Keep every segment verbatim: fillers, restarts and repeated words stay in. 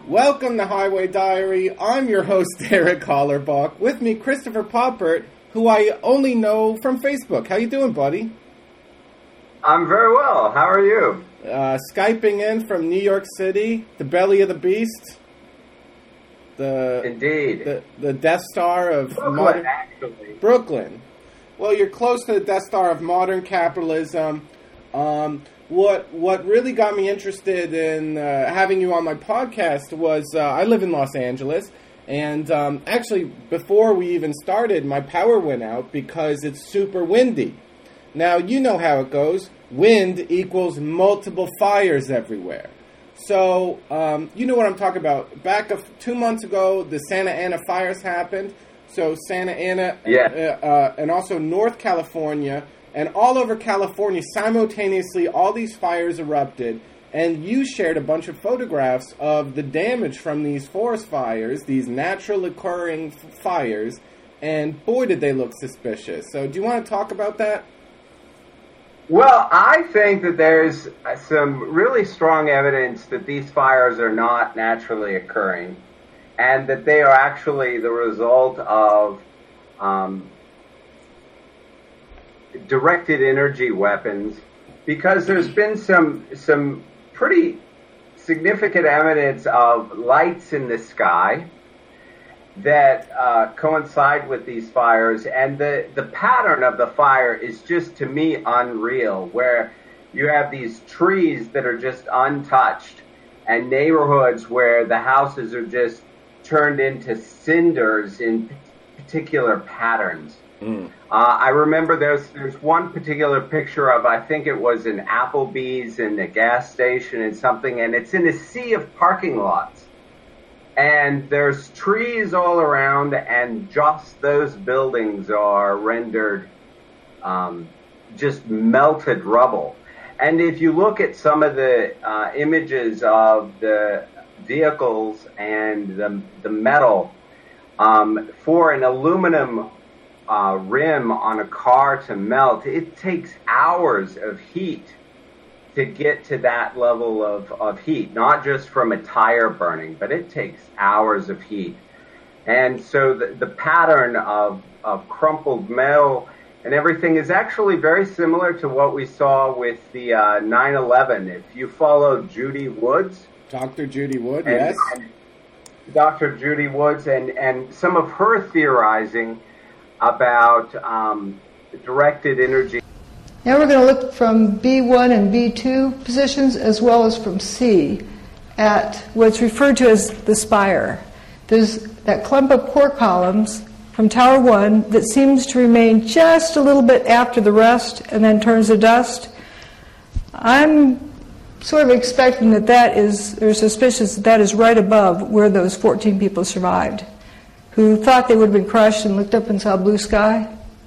Welcome to Highway Diary. I'm your host, Eric Hollerbach. With me, Christopher Poppert, who I only know from Facebook. How you doing, buddy? I'm very well. How are you? Uh, Skyping in from New York City, the belly of the beast. The Indeed. The, the Death Star of Brooklyn, modern... actually. Brooklyn. Well, you're close to the Death Star of modern capitalism. Um... What what really got me interested in uh, having you on my podcast was uh, I live in Los Angeles, and um, actually before we even started, my power went out because it's super windy. Now, you know how it goes. Wind equals multiple fires everywhere. So, um, you know what I'm talking about. Back a, two months ago, the Santa Ana fires happened. So Santa Ana yeah. uh, uh, and also North California, and all over California, simultaneously, all these fires erupted, and you shared a bunch of photographs of the damage from these forest fires, these natural occurring f- fires, and boy, did they look suspicious. So do you want to talk about that? Well, I think that there's some really strong evidence that these fires are not naturally occurring, and that they are actually the result of um, directed energy weapons, because there's been some some pretty significant evidence of lights in the sky that uh, coincide with these fires, and the, the pattern of the fire is just, to me, unreal, where you have these trees that are just untouched and neighborhoods where the houses are just turned into cinders in particular patterns. Mm. Uh, I remember there's there's one particular picture of, I think it was an Applebee's in a gas station and something, and it's in a sea of parking lots. And there's trees all around, and just those buildings are rendered um, just melted rubble. And if you look at some of the uh, images of the vehicles and the, the metal, um, for an aluminum Uh, rim on a car to melt, it takes hours of heat to get to that level of, of heat, not just from a tire burning, but it takes hours of heat. And so the, the pattern of, of crumpled metal and everything is actually very similar to what we saw with the uh, nine eleven. If you follow Judy Woods. Doctor Judy Wood, and, yes. And Doctor Judy Woods and, and some of her theorizing about um, directed energy. Now we're going to look from B one and B two positions, as well as from C, at what's referred to as the spire. There's that clump of core columns from Tower one that seems to remain just a little bit after the rest and then turns to dust. I'm sort of expecting that that is, or suspicious that that is right above where those fourteen people survived, who thought they would have been crushed and looked up and saw blue sky.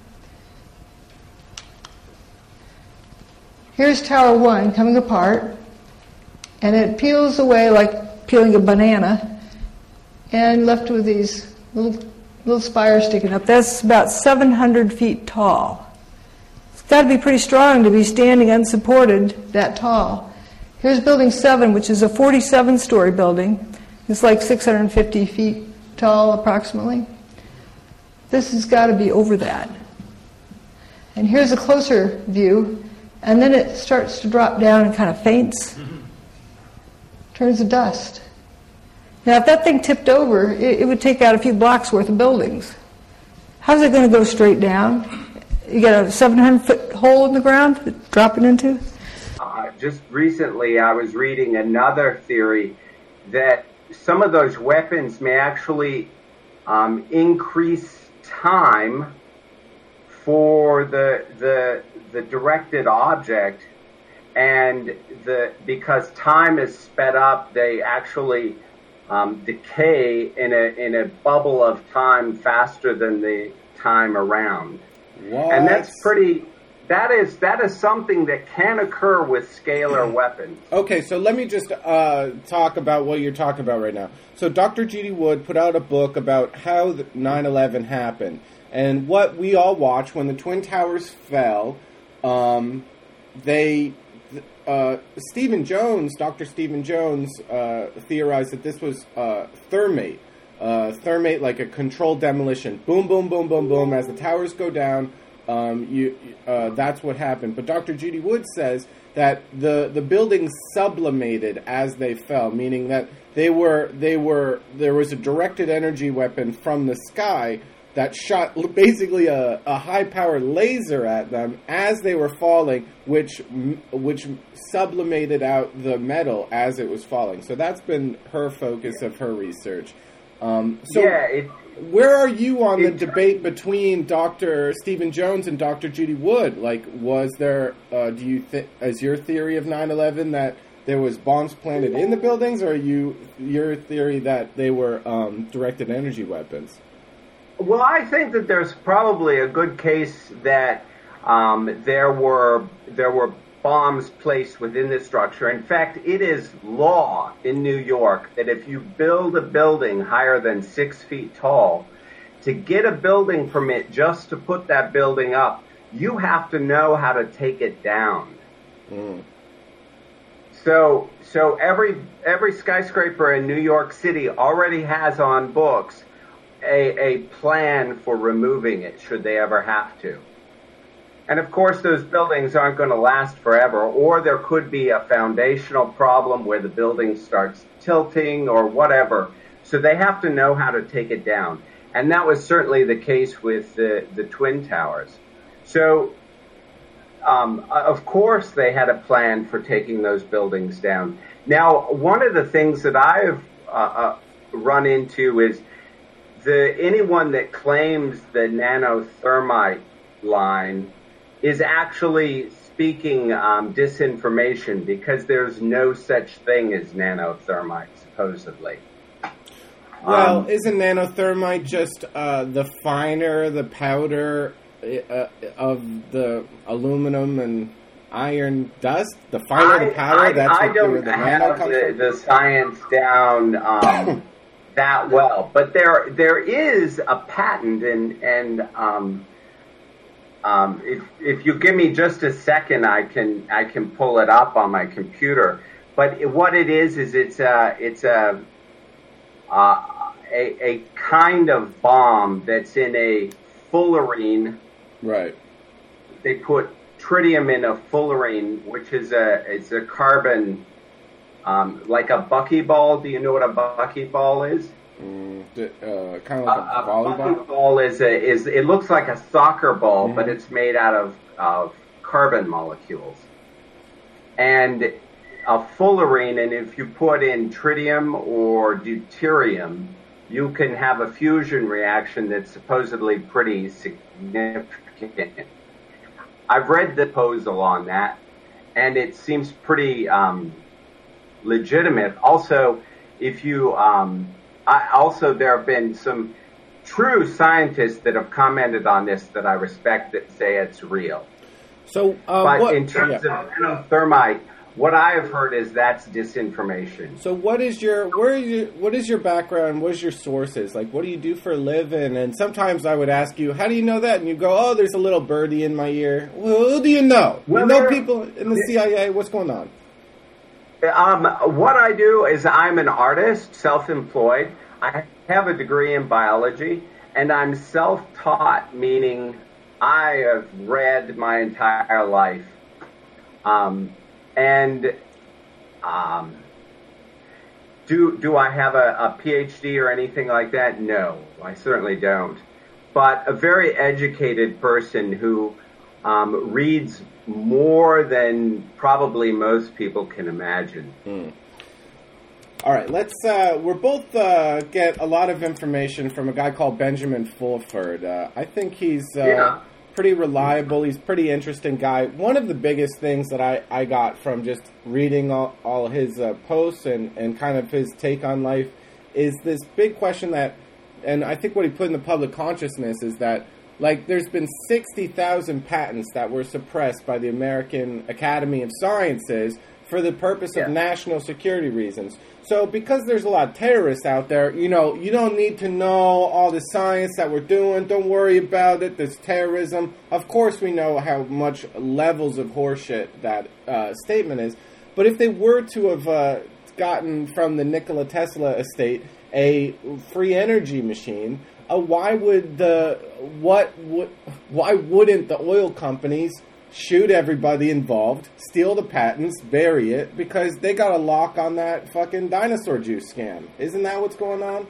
Here's Tower one coming apart, and it peels away like peeling a banana, and left with these little little spires sticking up. That's about seven hundred feet tall. It's got to be pretty strong to be standing unsupported that tall. Here's Building seven, which is a forty-seven story building. It's like six hundred fifty feet tall, approximately. This has got to be over that. And here's a closer view, and then it starts to drop down and kind of faints, turns to dust. Now, if that thing tipped over, it, it would take out a few blocks worth of buildings. How's it going to go straight down? You got a seven hundred foot hole in the ground to drop it into? Uh, just recently, I was reading another theory that some of those weapons may actually um, increase time for the the the directed object, and the because time is sped up, they actually um, decay in a in a bubble of time faster than the time around. What? And that's pretty. That is that is something that can occur with scalar weapons. Okay, so let me just uh, talk about what you're talking about right now. So Doctor Judy Wood put out a book about how nine eleven happened. And what we all watched when the Twin Towers fell, um, they uh, Stephen Jones, Doctor Stephen Jones, uh, theorized that this was uh, thermate. Uh, thermate, like a controlled demolition. Boom, boom, boom, boom, boom. As the towers go down, um, you uh, that's what happened. But Doctor Judy Wood says that the the buildings sublimated as they fell, meaning that they were they were there was a directed energy weapon from the sky that shot basically a, a high-powered laser at them as they were falling, which which sublimated out the metal as it was falling. So that's been her focus of her research. Um, so yeah, it, where are you on it, the debate between Doctor Stephen Jones and Doctor Judy Wood? Like, was there, uh, do you think, is your theory of nine eleven that there was bombs planted in the buildings, or are you, your theory that they were um, directed energy weapons? Well, I think that there's probably a good case that um, there were there were bombs placed within the structure. In fact, it is law in New York that if you build a building higher than six feet tall, to get a building permit just to put that building up, you have to know how to take it down. Mm. So, so every every skyscraper in New York City already has on books A, a plan for removing it should they ever have to. And of course, those buildings aren't going to last forever, or there could be a foundational problem where the building starts tilting or whatever. So they have to know how to take it down. And that was certainly the case with the, the Twin Towers. So, um, of course, they had a plan for taking those buildings down. Now, one of the things that I've uh, uh, run into is The, anyone that claims the nanothermite line is actually speaking um, disinformation, because there's no such thing as nanothermite, supposedly. Well, um, isn't nanothermite just uh, the finer, the powder uh, of the aluminum and iron dust? The finer I, the powder, I, that's I what don't the have nano comes the, from? the science down um, that well, but there there is a patent, and and um, um, if if you give me just a second, I can I can pull it up on my computer. But what it is is it's a it's a uh, a, a kind of bomb that's in a fullerene. Right. They put tritium in a fullerene, which is a it's a carbon. Um, like a buckyball. Do you know what a buckyball is? Mm, uh, kind of like a, a, a volleyball. Buckyball is a, is it looks like a soccer ball, mm-hmm. but it's made out of of carbon molecules. And a fullerene, and if you put in tritium or deuterium, you can have a fusion reaction that's supposedly pretty significant. I've read the proposal on that, and it seems pretty um, legitimate. Also, if you, um, I, also there have been some true scientists that have commented on this that I respect that say it's real. So, uh, but what, in terms yeah. of nanothermite, what I have heard is that's disinformation. So, what is your where are you, what is your background? What is your sources? Like, what do you do for a living? And sometimes I would ask you, how do you know that? And you go, oh, there's a little birdie in my ear. Well, who do you know? Well, you know there, people in the C I A. What's going on? Um, what I do is I'm an artist, self-employed. I have a degree in biology, and I'm self-taught, meaning I have read my entire life. Um, and um, do do I have a, a P H D or anything like that? No, I certainly don't. But a very educated person who um, reads more than probably most people can imagine. Hmm. All right, let's. Uh, we're both uh, get a lot of information from a guy called Benjamin Fulford. Uh, I think he's uh, yeah. pretty reliable. He's a pretty interesting guy. One of the biggest things that I, I got from just reading all, all his uh, posts and, and kind of his take on life is this big question that, and I think what he put in the public consciousness is that, like, there's been sixty thousand patents that were suppressed by the American Academy of Sciences for the purpose Yeah. of national security reasons. So because there's a lot of terrorists out there, you know, you don't need to know all the science that we're doing. Don't worry about it. There's terrorism. Of course we know how much levels of horseshit that uh, statement is. But if they were to have uh, gotten from the Nikola Tesla estate a free energy machine, uh, why would the what would why wouldn't the oil companies shoot everybody involved, steal the patents, bury it, because they got a lock on that fucking dinosaur juice scam? Isn't that what's going on?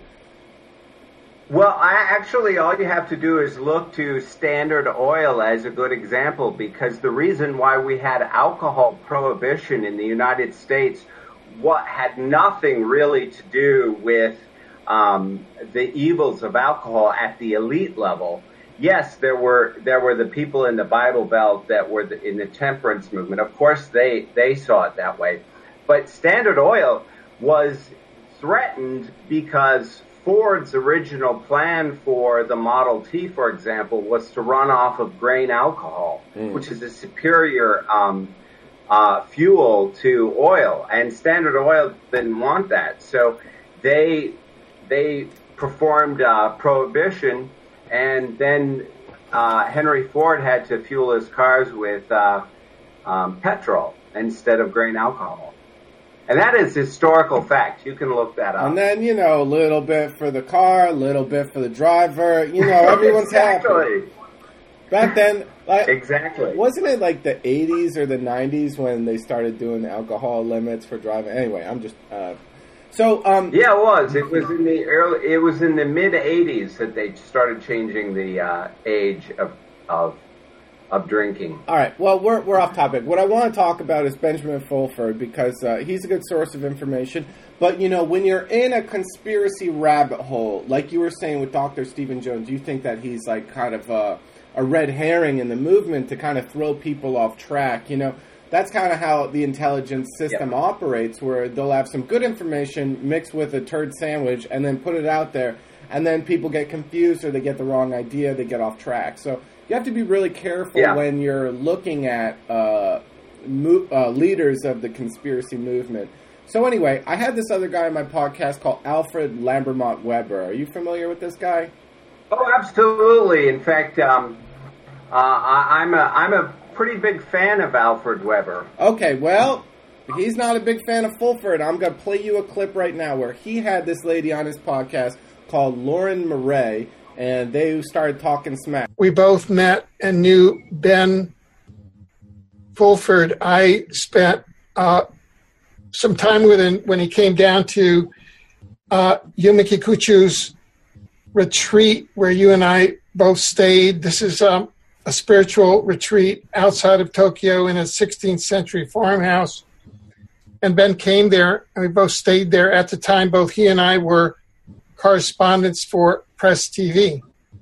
Well, I actually, all you have to do is look to Standard Oil as a good example, because the reason why we had alcohol prohibition in the United States what had nothing really to do with um, the evils of alcohol at the elite level. Yes, there were there were the people in the Bible Belt that were the, in the temperance movement. Of course, they, they saw it that way. But Standard Oil was threatened because Ford's original plan for the Model T, for example, was to run off of grain alcohol, mm. which is a superior um, uh, fuel to oil. And Standard Oil didn't want that. So they they performed uh, prohibition. And then uh, Henry Ford had to fuel his cars with uh, um, petrol instead of grain alcohol. And that is historical fact. You can look that up. And then, you know, a little bit for the car, a little bit for the driver. You know, everyone's exactly. happy. Back then, like, exactly. Wasn't it like the eighties or the nineties when they started doing alcohol limits for driving? Anyway, I'm just... Uh, So, um, yeah, it was. It was in the early. It was in the mid eighties that they started changing the uh, age of of of drinking. All right. Well, we're we're off topic. What I want to talk about is Benjamin Fulford, because uh, he's a good source of information. But you know, when you're in a conspiracy rabbit hole, like you were saying with Doctor Stephen Jones, you think that he's like kind of a, a red herring in the movement to kind of throw people off track. You know. That's kind of how the intelligence system yeah. operates, where they'll have some good information mixed with a turd sandwich and then put it out there, and then people get confused or they get the wrong idea, they get off track. So you have to be really careful yeah. when you're looking at uh, mo- uh, leaders of the conspiracy movement. So anyway, I had this other guy on my podcast called Alfred Lambermont Weber. Are you familiar with this guy? Oh, absolutely. In fact, um, uh, I, I'm a I'm a pretty big fan of Alfred Weber. Okay, well, he's not a big fan of Fulford. I'm going to play you a clip right now where he had this lady on his podcast called Lauren Murray, and they started talking smack. We both met and knew Ben Fulford. I spent uh, some time with him when he came down to uh, Yuma Kikuchu's retreat, where you and I both stayed. This is um, a spiritual retreat outside of Tokyo in a sixteenth century farmhouse. And Ben came there, and we both stayed there. At the time, both he and I were correspondents for Press T V.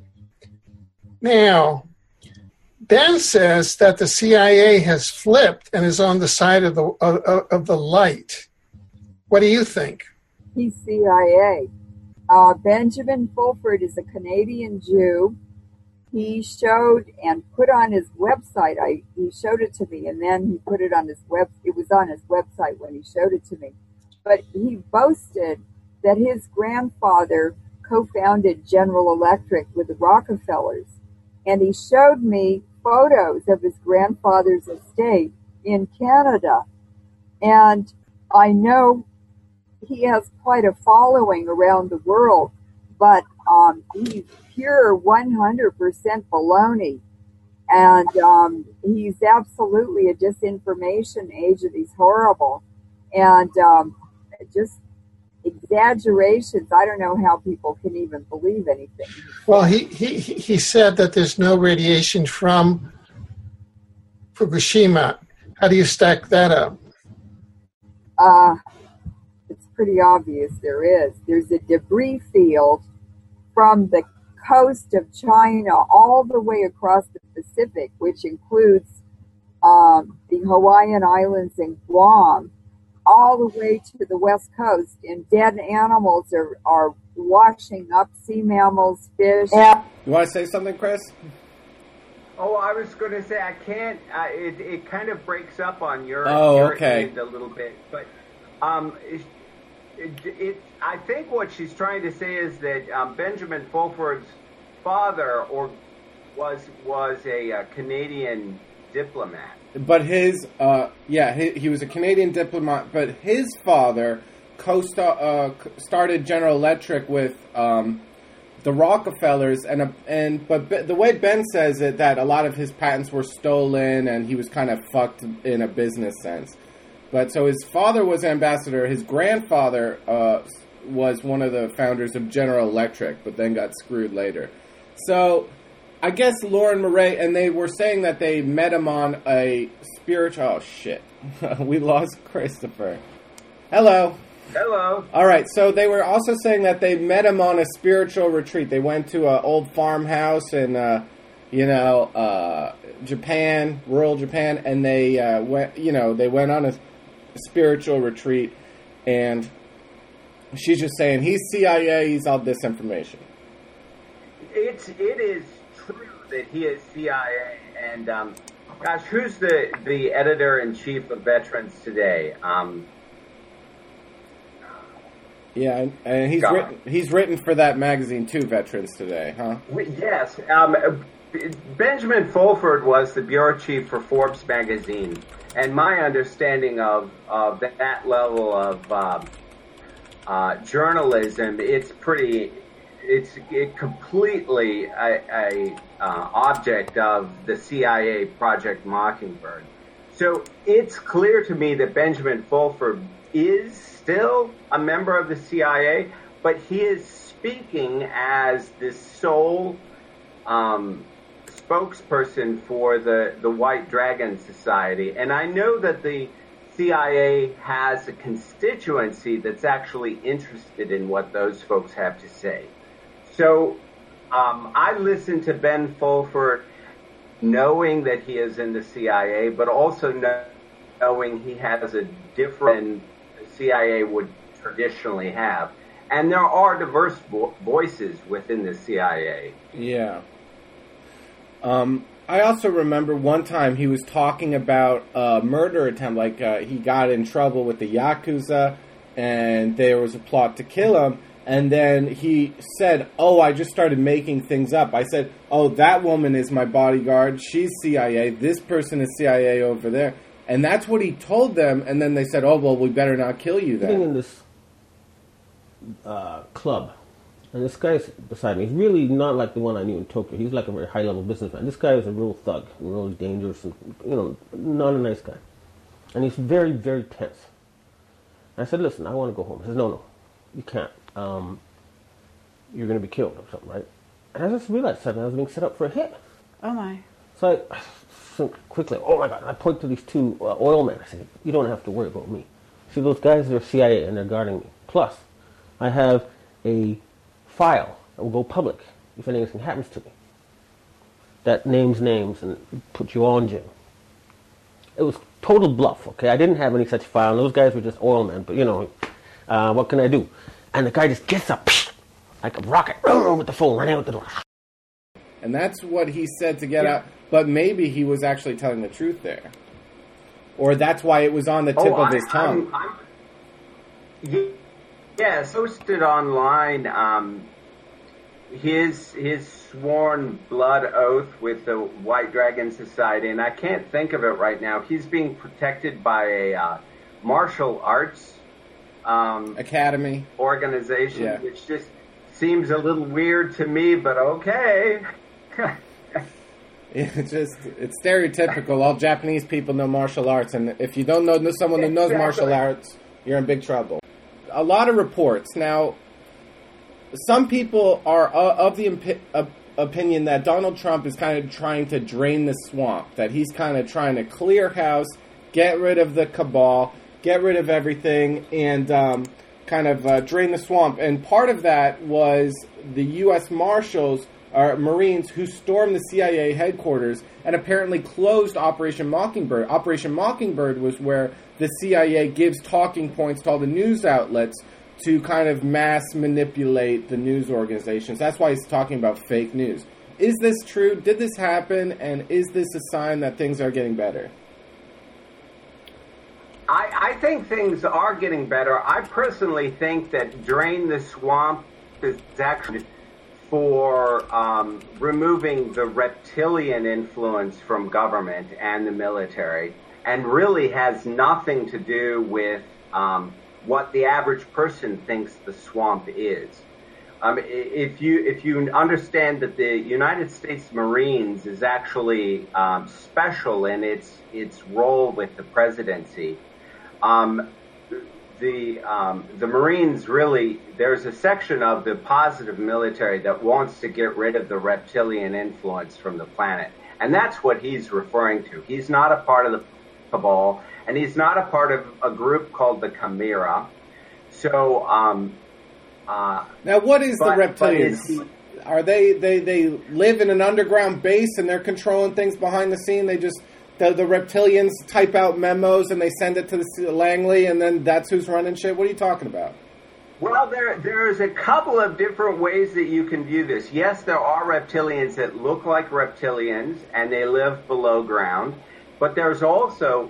Now, Ben says that the C I A has flipped and is on the side of the of, of the light. What do you think? He's C I A. Uh, Benjamin Fulford is a Canadian Jew. He showed and put on his website. I he showed it to me, and then he put it on his web. It was on his website when he showed it to me. But he boasted that his grandfather co-founded General Electric with the Rockefellers, and he showed me photos of his grandfather's estate in Canada. And I know he has quite a following around the world, but um, he's pure one hundred percent baloney. And um, he's absolutely a disinformation agent. He's horrible. And um, just exaggerations. I don't know how people can even believe anything. Well, he, he, he said that there's no radiation from Fukushima. How do you stack that up? Uh, it's pretty obvious there is. There's a debris field from the coast of China all the way across the Pacific, which includes um, the Hawaiian Islands and Guam, all the way to the west coast, and dead animals are, are washing up, sea mammals, fish. You want to say something, Chris? Oh, I was going to say I can't. Uh, it it kind of breaks up on your, oh, your okay. end a little bit, but um, it, it, it I think what she's trying to say is that um, Benjamin Fulford's father or was was a, a Canadian diplomat. But his, uh, yeah, he, he was a Canadian diplomat. But his father co-star, uh, started General Electric with um, the Rockefellers, and a, and but be, the way Ben says it, that a lot of his patents were stolen, and he was kind of fucked in a business sense. But so his father was ambassador. His grandfather uh, was one of the founders of General Electric, but then got screwed later. So I guess Lauren Murray, and they were saying that they met him on a spiritual... Oh, shit. We lost Christopher. Hello. Hello. All right, so they were also saying that they met him on a spiritual retreat. They went to an old farmhouse in, uh, you know, uh, Japan, rural Japan, and they uh, went, you know, they went on a spiritual retreat, and she's just saying he's C I A, he's all disinformation. It's it is true that he is C I A, and um, gosh, who's the the editor in chief of Veterans Today? Um, Yeah, and, and he's God. written he's written for that magazine too, Veterans Today, huh? Yes. Um, Benjamin Fulford was the bureau chief for Forbes magazine, and my understanding of, of that level of uh, uh, journalism, it's pretty, it's it completely a, a uh, object of the C I A Project Mockingbird. So it's clear to me that Benjamin Fulford is still a member of the C I A, but he is speaking as the sole um, spokesperson for the, the White Dragon Society. And I know that the C I A has a constituency that's actually interested in what those folks have to say. So um, I listen to Ben Fulford knowing that he is in the C I A, but also know, knowing he has a different C I A would traditionally have. And there are diverse vo- voices within the C I A. Yeah. Um, I also remember one time he was talking about a murder attempt, like uh, he got in trouble with the Yakuza, and there was a plot to kill him, and then he said, oh, I just started making things up. I said, oh, that woman is my bodyguard, she's C I A, this person is C I A over there. And that's what he told them, and then they said, oh, well, we better not kill you then. Sitting in this uh, club, and this guy's beside me. He's really not like the one I knew in Tokyo. He's like a very high-level businessman. This guy is a real thug, real dangerous, and, you know, not a nice guy. And he's very, very tense. I said, listen, I want to go home. He says, no, no, you can't. Um, you're going to be killed or something, right? And I just realized suddenly I was being set up for a hit. Oh, my. So I... So quickly, oh my God, and I point to these two uh, oil men. I said, you don't have to worry about me. See, those guys, they're C I A and they're guarding me. Plus, I have a file that will go public if anything happens to me. That names names and puts you all in jail. It was total bluff, okay? I didn't have any such file, and those guys were just oil men, but you know, uh, what can I do? And the guy just gets up, like a rocket, with the phone, running out the door. And that's what he said to get Yeah. out. But maybe he was actually telling the truth there. Or that's why it was on the tip Oh, of I, his tongue. I'm, I'm, yeah, it's posted online um, his his sworn blood oath with the White Dragon Society, and I can't think of it right now. He's being protected by a uh, martial arts um, Academy organization, Yeah. which just seems a little weird to me, but okay. It's just, it's stereotypical. All Japanese people know martial arts, and if you don't know someone who knows martial arts, you're in big trouble. A lot of reports. Now, some people are uh, of the impi- uh, opinion that Donald Trump is kind of trying to drain the swamp, that he's kind of trying to clear house, get rid of the cabal, get rid of everything, and um, kind of uh, drain the swamp. And part of that was the U S Marshals, or Marines, who stormed the C I A headquarters and apparently closed Operation Mockingbird. Operation Mockingbird was where the C I A gives talking points to all the news outlets to kind of mass manipulate the news organizations. That's why he's talking about fake news. Is this true? Did this happen? And is this a sign that things are getting better? I, I think things are getting better. I personally think that Drain the Swamp is actually for um, removing the reptilian influence from government and the military, and really has nothing to do with um, what the average person thinks the swamp is. Um, if you if you understand that the United States Marines is actually um, special in its its role with the presidency, um, the um, the Marines really, there's a section of the positive military that wants to get rid of the reptilian influence from the planet, and that's what he's referring to. He's not a part of the cabal, and he's not a part of a group called the Chimera. So. Um, Uh, now, what is but, the reptilians? He, Are they, they they live in an underground base and they're controlling things behind the scene? They just the, the reptilians type out memos and they send it to the Langley, and then that's who's running shit. What are you talking about? Well, there there's a couple of different ways that you can view this. Yes, there are reptilians that look like reptilians and they live below ground, but there's also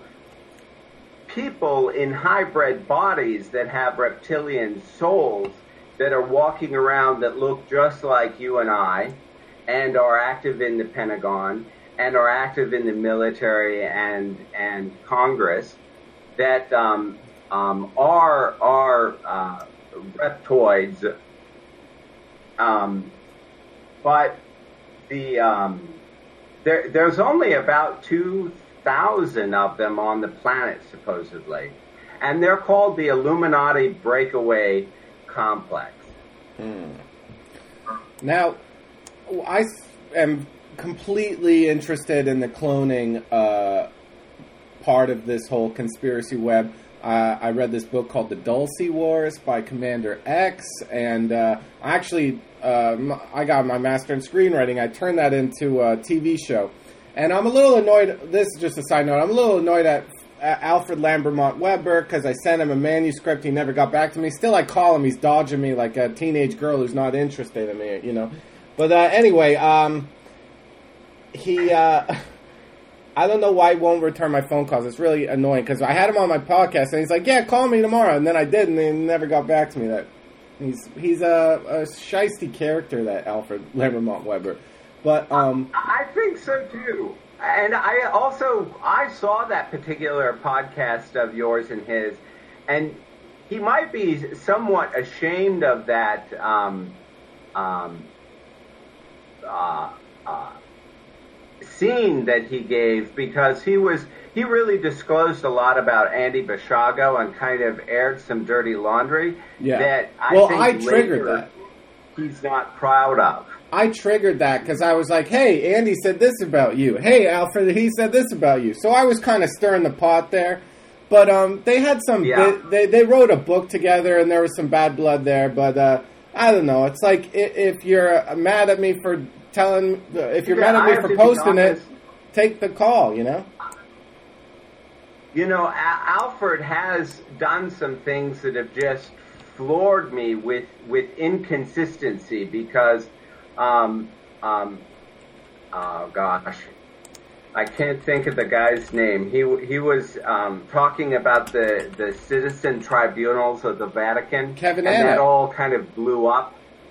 people in hybrid bodies that have reptilian souls that are walking around that look just like you and I, and are active in the Pentagon, and are active in the military and and Congress, that um, um, are are uh, reptoids. Um, but the um, there there's only about two thousand of them on the planet supposedly, and they're called the Illuminati Breakaway Complex. Hmm. Now, I am completely interested in the cloning uh, part of this whole conspiracy web. Uh, I read this book called The Dulce Wars by Commander X, and uh, actually, uh, I got my master in screenwriting. I turned that into a T V show. And I'm a little annoyed, this is just a side note, I'm a little annoyed at Alfred Lambermont Weber because I sent him a manuscript, he never got back to me. Still, I call him, he's dodging me like a teenage girl who's not interested in me, you know. But uh, anyway, um, he, uh, I don't know why he won't return my phone calls. It's really annoying because I had him on my podcast and he's like, yeah, call me tomorrow. And then I did and he never got back to me. That He's he's a, a shiesty character, that Alfred Lambermont Weber. But um, I think so too. And I also, I saw that particular podcast of yours and his, and he might be somewhat ashamed of that um, um, uh, uh, scene that he gave, because he was, he really disclosed a lot about Andy Basiago and kind of aired some dirty laundry yeah. that I well, think I triggered later that. He's not proud of. I triggered that because I was like, hey, Andy said this about you. Hey, Alfred, he said this about you. So I was kind of stirring the pot there. But um, they had some, yeah. they, they they wrote a book together and there was some bad blood there. But uh, I don't know. It's like if, if you're mad at me for telling, if you're yeah, mad at me for posting it, honest. take the call, you know? You know, Al- Alfred has done some things that have just floored me with, with inconsistency because... Um, um, oh gosh, I can't think of the guy's name. He he was um, talking about the, the citizen tribunals of the Vatican, Kevin and Anna. that all kind of blew up.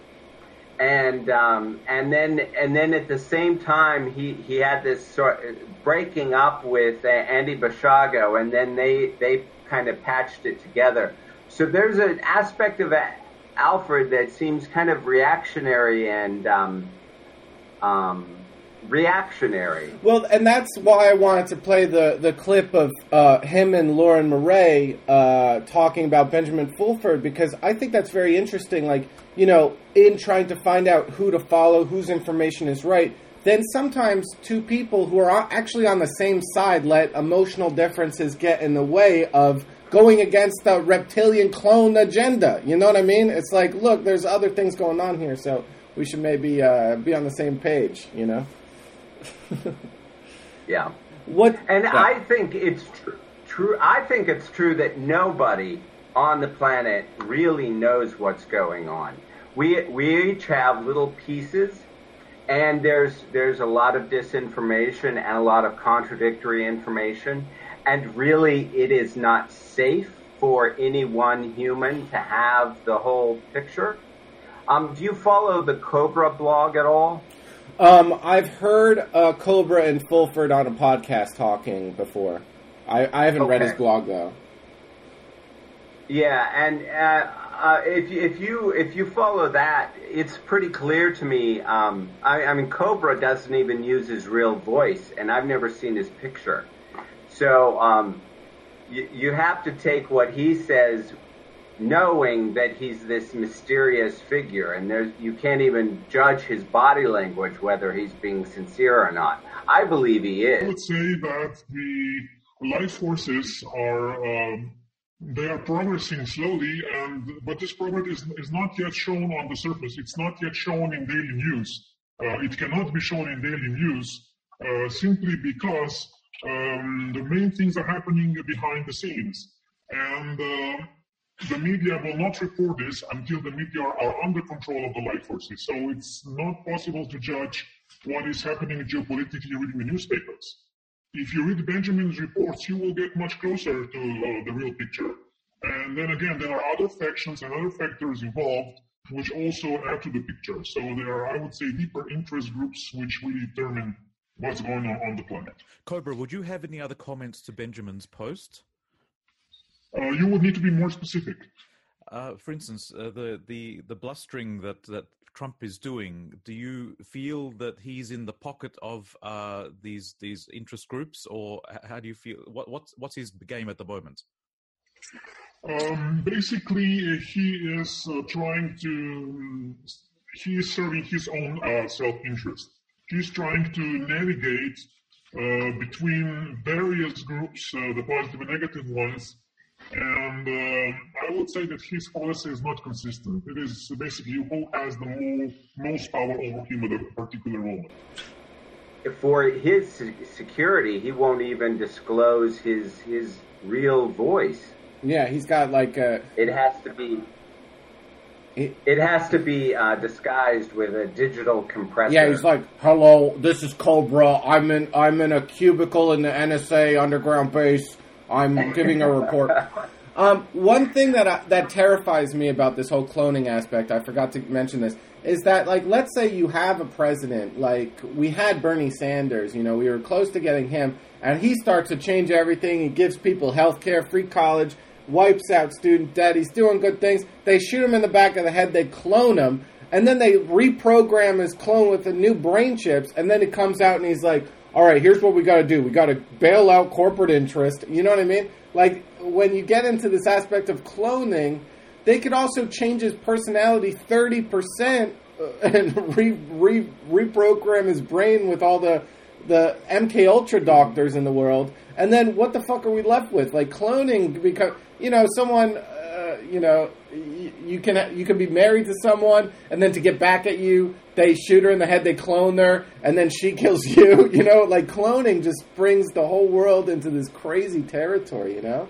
And um, and then and then at the same time, he, he had this sort of breaking up with uh, Andy Basiago, and then they they kind of patched it together. So there's an aspect of that. Alfred that seems kind of reactionary and um, um, reactionary. Well, and that's why I wanted to play the, the clip of uh, him and Lauren Murray uh, talking about Benjamin Fulford, because I think that's very interesting. Like, you know, in trying to find out who to follow, whose information is right, then sometimes two people who are actually on the same side let emotional differences get in the way of going against the reptilian clone agenda. You know what I mean? It's like, look, there's other things going on here, so we should maybe uh, be on the same page, you know? yeah. What? And yeah. I think it's tr- true. I think it's true that nobody on the planet really knows what's going on. We we each have little pieces, and there's there's a lot of disinformation and a lot of contradictory information, and really it is not safe for any one human to have the whole picture. Um, do you follow the Cobra blog at all? Um, I've heard uh, Cobra and Fulford on a podcast talking before. I, I haven't okay. read his blog though. Yeah, and uh, uh, if if you if you follow that, it's pretty clear to me. Um, I, I mean, Cobra doesn't even use his real voice, and I've never seen his picture. So um, you, you have to take what he says, knowing that he's this mysterious figure, and there's you can't even judge his body language whether he's being sincere or not. I believe he is. I would say that the life forces are. Um They are progressing slowly, and but this progress is, is not yet shown on the surface. It's not yet shown in daily news. Uh, it cannot be shown in daily news uh, simply because um, the main things are happening behind the scenes. And uh, the media will not report this until the media are, are under control of the life forces. So it's not possible to judge what is happening geopolitically reading the newspapers. If you read Benjamin's reports, you will get much closer to uh, the real picture. And then again, there are other factions and other factors involved which also add to the picture. So there are, I would say, deeper interest groups which really determine what's going on on the planet. Cobra, would you have any other comments to Benjamin's post? Uh, you would need to be more specific. Uh, for instance, uh, the, the, the blustering that, that Trump is doing, do you feel that he's in the pocket of uh, these these interest groups, or how do you feel? What what's what's his game at the moment? Um, basically, he is uh, trying to. He is serving his own uh, self-interest. He's trying to navigate uh, between various groups, uh, the positive and negative ones. And uh, I would say that his policy is not consistent. It is basically who has the more, most power over him at a particular moment. For his security, he won't even disclose his his real voice. Yeah, he's got like a... It has to be... It, it has to be uh, disguised with a digital compressor. Yeah, he's like, "Hello, this is Cobra. I'm in I'm in a cubicle in the N S A underground base. I'm giving a report." Um, one thing that I, that terrifies me about this whole cloning aspect, I forgot to mention this, is that, like, let's say you have a president, like, we had Bernie Sanders, you know, we were close to getting him, and he starts to change everything, he gives people health care, free college, wipes out student debt, he's doing good things, they shoot him in the back of the head, they clone him, and then they reprogram his clone with the new brain chips, and then he comes out and he's like, all right, here's what we got to do. We got to bail out corporate interest. You know what I mean? Like, when you get into this aspect of cloning, they could also change his personality thirty percent and re, re, reprogram his brain with all the, the M K Ultra doctors in the world. And then what the fuck are we left with? Like, cloning, because, you know, someone, uh, you know, you, you can you can be married to someone, and then to get back at you, they shoot her in the head, they clone her, and then she kills you. You know, like, cloning just brings the whole world into this crazy territory, you know?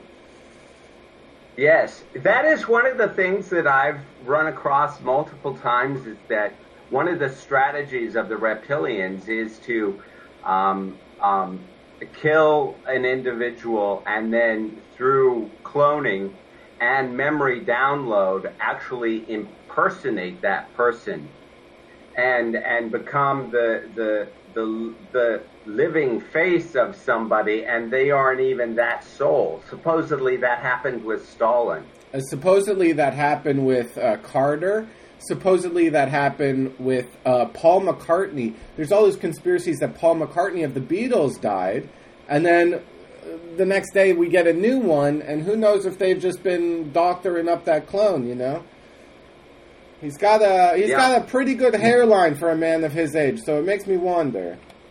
Yes, that is one of the things that I've run across multiple times, is that one of the strategies of the reptilians is to um, um, kill an individual and then through cloning and memory download actually impersonate that person and and become the the the the living face of somebody, and they aren't even that soul. Supposedly that happened with Stalin. Uh, supposedly that happened with uh, Carter. Supposedly that happened with uh, Paul McCartney. There's all these conspiracies that Paul McCartney of the Beatles died, and then uh, the next day we get a new one, and who knows if they've just been doctoring up that clone, you know? He's got a he's yeah. got a pretty good hairline for a man of his age, so it makes me wonder.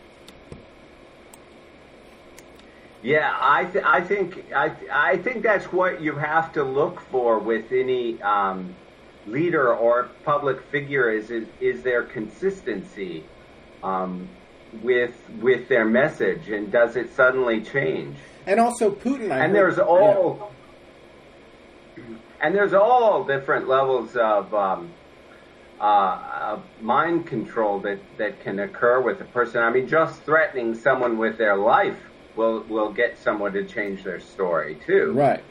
Yeah, I th- I think I th- I think that's what you have to look for with any um, leader or public figure is is, is their consistency um, with with their message, and does it suddenly change? And also Putin. I and heard, there's all yeah. and there's all different levels of um, uh, of mind control that, that can occur with a person. I mean, just threatening someone with their life will will get someone to change their story too. Right.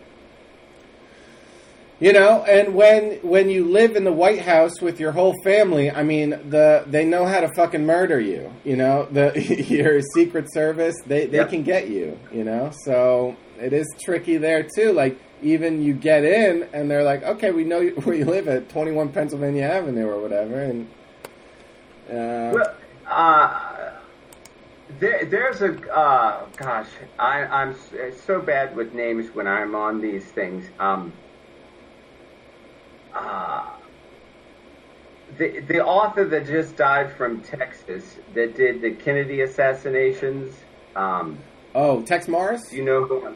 You know, and when when you live in the White House with your whole family, I mean, the they know how to fucking murder you. You know, the your Secret Service, they, they yep. can get you. You know, so it is tricky there too. Like, even you get in, and they're like, okay, we know where you live at twenty-one Pennsylvania Avenue or whatever, and uh, well, uh, there, there's a uh, gosh, I, I'm so bad with names when I'm on these things. Um, Uh, the the author that just died from Texas that did the Kennedy assassinations. Um, oh, Tex Mars? You know who?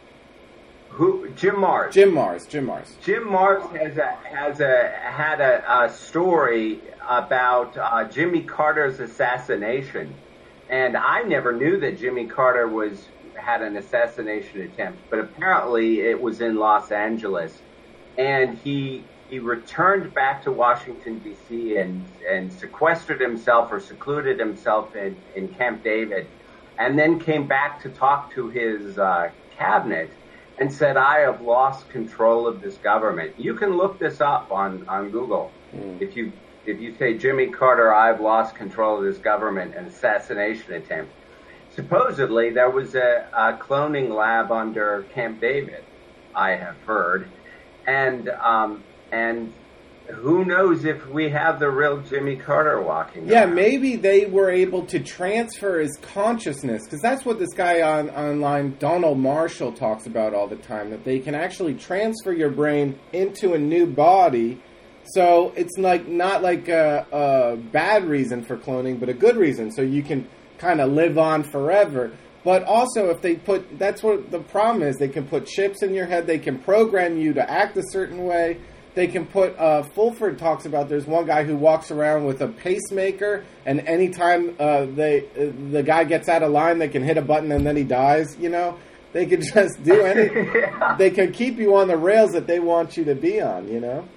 Who? Jim Mars. Jim Mars. Jim Mars. Jim Mars has a has a had a, a story about uh, Jimmy Carter's assassination, and I never knew that Jimmy Carter was had an assassination attempt, but apparently it was in Los Angeles, and he. He returned back to Washington, D C and, and sequestered himself or secluded himself in, in Camp David, and then came back to talk to his uh, cabinet and said, I have lost control of this government. You can look this up on, on Google. Mm. If you if you say Jimmy Carter, I've lost control of this government, an assassination attempt. Supposedly there was a, a cloning lab under Camp David, I have heard. And um And who knows if we have the real Jimmy Carter walking Yeah, around. Maybe they were able to transfer his consciousness, because that's what this guy on online, Donald Marshall, talks about all the time, that they can actually transfer your brain into a new body. So it's like not like a, a bad reason for cloning, but a good reason, so you can kind of live on forever. But also, if they put, that's what the problem is, they can put chips in your head, they can program you to act a certain way. They can put, uh, Fulford talks about, there's one guy who walks around with a pacemaker, and anytime uh, they uh, the guy gets out of line, they can hit a button and then he dies, you know? They can just do anything. Yeah. They can keep you on the rails that they want you to be on, you know?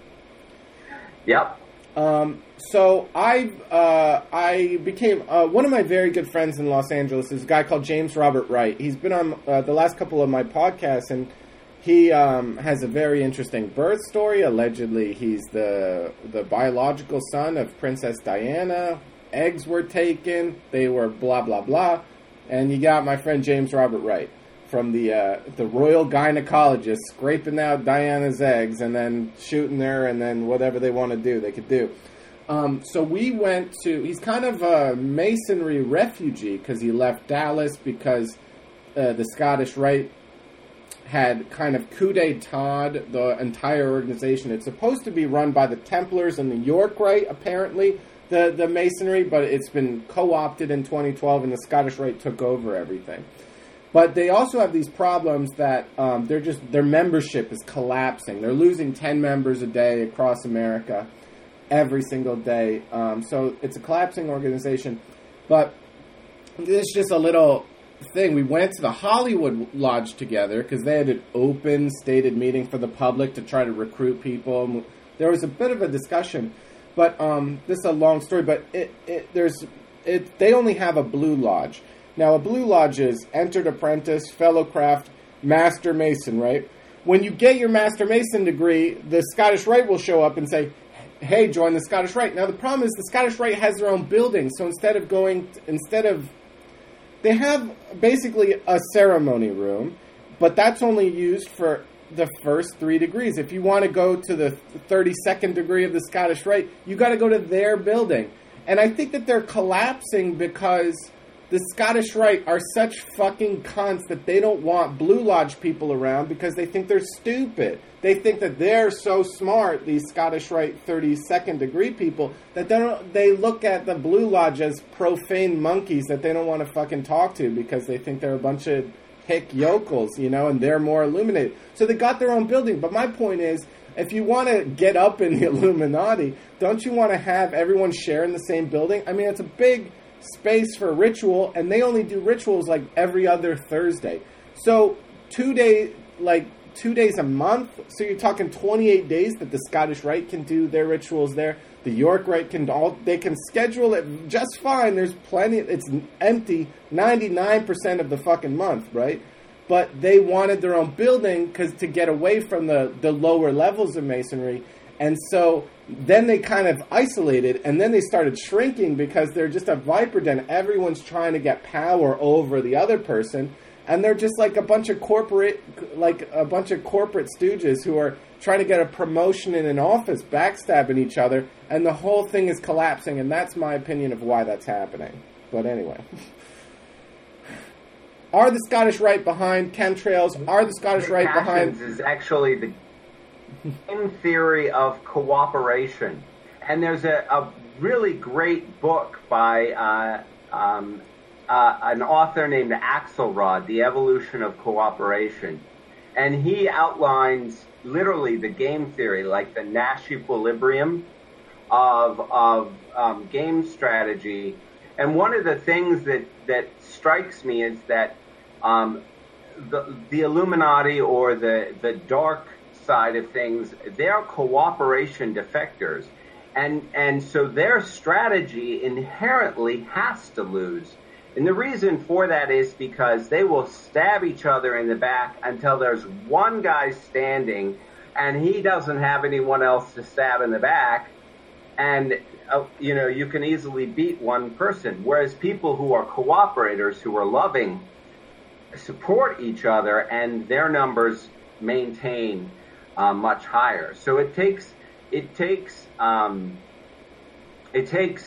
Yep. Um, so I uh, I became, uh, one of my very good friends in Los Angeles is a guy called James Robert Wright. He's been on uh, the last couple of my podcasts, and he um, has a very interesting birth story. Allegedly, he's the the biological son of Princess Diana. Eggs were taken. They were blah, blah, blah. And you got my friend James Robert Wright from the uh, the royal gynecologist scraping out Diana's eggs and then shooting her and then whatever they want to do, they could do. Um, so we went to... He's kind of a Masonry refugee because he left Dallas because uh, the Scottish Rite had kind of coup d'etat the entire organization. It's supposed to be run by the Templars and the York Rite, apparently, the, the Masonry, but it's been co-opted in twenty twelve, and the Scottish Rite took over everything. But they also have these problems that um, they're just their membership is collapsing. They're losing ten members a day across America every single day. Um, so it's a collapsing organization. But this is just a little thing. We went to the Hollywood Lodge together because they had an open, stated meeting for the public to try to recruit people. There was a bit of a discussion, but um, this is a long story. But it, it there's it they only have a Blue Lodge. Now, a Blue Lodge is entered apprentice, fellow craft, master mason, right? When you get your master mason degree, the Scottish Rite will show up and say, hey, join the Scottish Rite. Now, the problem is the Scottish Rite has their own building, so instead of going, instead of, they have basically a ceremony room, but that's only used for the first three degrees. If you want to go to the thirty-second degree of the Scottish Rite, you got to go to their building. And I think that they're collapsing because the Scottish Rite are such fucking cunts that they don't want Blue Lodge people around because they think they're stupid. They think that they're so smart, these Scottish Rite thirty-second degree people, that they don't, they look at the Blue Lodge as profane monkeys that they don't want to fucking talk to because they think they're a bunch of hick yokels, you know, and they're more illuminated. So they got their own building. But my point is, if you want to get up in the Illuminati, don't you want to have everyone share in the same building? I mean, it's a big space for ritual, and they only do rituals like every other Thursday. So two day, like two days a month. So you're talking twenty-eight days that the Scottish Rite can do their rituals there. The York Rite can all they can schedule it just fine. There's plenty. It's empty ninety-nine percent of the fucking month, right? But they wanted their own building because to get away from the, the lower levels of Masonry. And so then they kind of isolated, and then they started shrinking because they're just a viper den. Everyone's trying to get power over the other person, and they're just like a bunch of corporate, like a bunch of corporate stooges who are trying to get a promotion in an office, backstabbing each other, and the whole thing is collapsing. And that's my opinion of why that's happening. But anyway. Are the Scottish Rite behind chemtrails? Are the Scottish Rite behind... is actually the game theory of cooperation. And there's a, a really great book by uh, um, uh, an author named Axelrod, The Evolution of Cooperation. And he outlines literally the game theory, like the Nash equilibrium of, of um, game strategy. And one of the things that, that strikes me is that Um, the, the Illuminati or the, the dark side of things, they're cooperation defectors. And, and so their strategy inherently has to lose. And the reason for that is because they will stab each other in the back until there's one guy standing and he doesn't have anyone else to stab in the back. And, uh, you know, you can easily beat one person. Whereas people who are cooperators, who are loving, support each other, and their numbers maintain uh, much higher. So it takes it takes um, it takes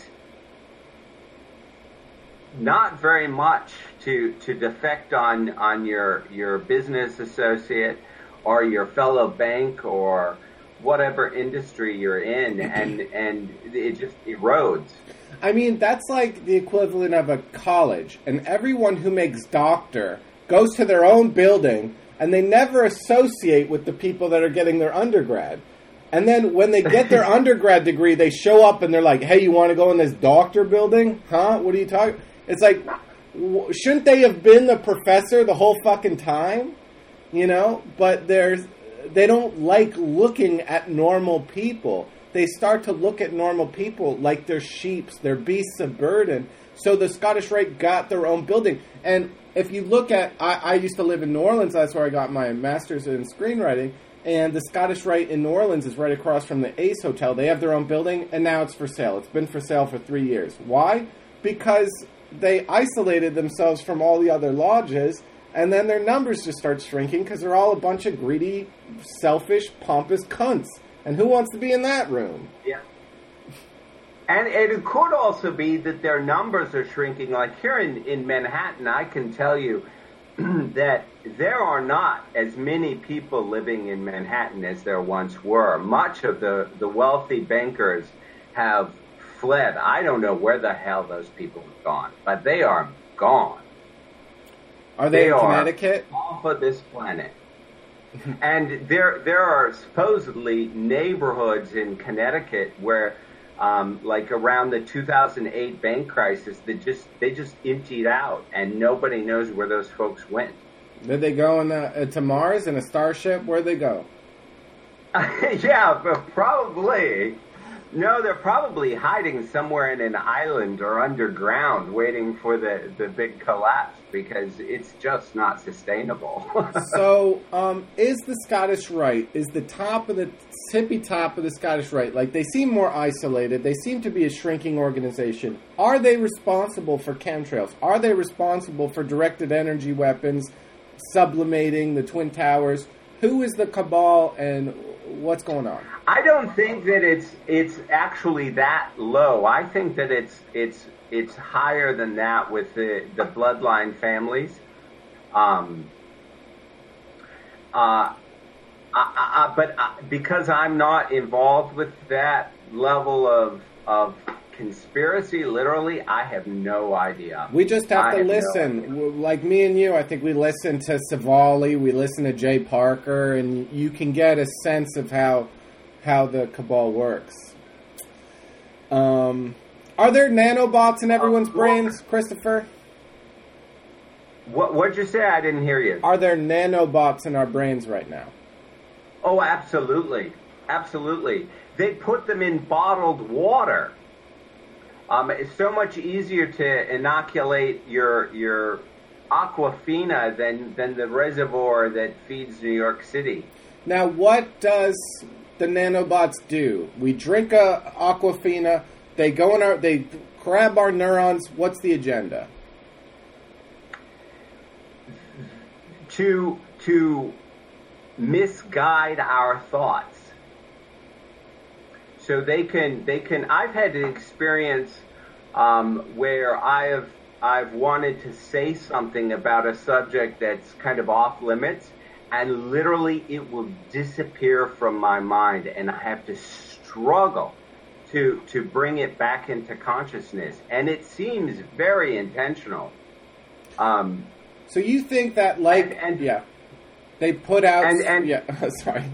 not very much to to defect on on your your business associate or your fellow bank or whatever industry you're in, and and it just erodes. I mean, that's like the equivalent of a college, and everyone who makes doctor goes to their own building, and they never associate with the people that are getting their undergrad. And then when they get their undergrad degree, they show up and they're like, hey, you want to go in this doctor building? Huh? What are you talking? It's like, w- shouldn't they have been the professor the whole fucking time? You know? But there's, they don't like looking at normal people. They start to look at normal people like they're sheeps, they're beasts of burden. So the Scottish Rite got their own building. And if you look at, I, I used to live in New Orleans, that's where I got my master's in screenwriting, and the Scottish Rite in New Orleans is right across from the Ace Hotel. They have their own building, and now it's for sale. It's been for sale for three years. Why? Because they isolated themselves from all the other lodges, and then their numbers just start shrinking because they're all a bunch of greedy, selfish, pompous cunts. And who wants to be in that room? Yeah. And it could also be that their numbers are shrinking. Like here in, in Manhattan, I can tell you that there are not as many people living in Manhattan as there once were. Much of the, the wealthy bankers have fled. I don't know where the hell those people have gone, but they are gone. Are they, they in Connecticut? Are off of this planet. And there there are supposedly neighborhoods in Connecticut where Um, like around the two thousand eight bank crisis, that just they just emptied out, and nobody knows where those folks went. Did they go in the, uh, to Mars in a starship? Where'd they go? Yeah, but probably. No, they're probably hiding somewhere in an island or underground, waiting for the, the big collapse, because it's just not sustainable. So, um, is the Scottish Rite, is the top of the tippy top of the Scottish Rite, like they seem more isolated, they seem to be a shrinking organization. Are they responsible for chemtrails? Are they responsible for directed energy weapons, sublimating the Twin Towers? Who is the cabal and what's going on? I don't think that it's it's actually that low. I think that it's it's it's higher than that with the, the bloodline families. Um, uh, I, I, but I, because I'm not involved with that level of of conspiracy, literally, I have no idea. We just have I to have listen. no Like me and you, I think we listen to Savali, we listen to Jay Parker, and you can get a sense of how how the cabal works. Um, are there nanobots in everyone's Uh, brains, Christopher? What, what'd you say? I didn't hear you. Are there nanobots in our brains right now? Oh, absolutely. Absolutely. They put them in bottled water. Um, it's so much easier to inoculate your your Aquafina than, than the reservoir that feeds New York City. Now, what does the nanobots do? We drink a Aquafina, they go in our, they grab our neurons. What's the agenda? To to misguide our thoughts. So they can they can. I've had an experience um, where I have I've wanted to say something about a subject that's kind of off limits, and literally it will disappear from my mind, and I have to struggle to to bring it back into consciousness, and it seems very intentional. Um, So you think that, like, and, and yeah, they put out, and, and yeah, sorry.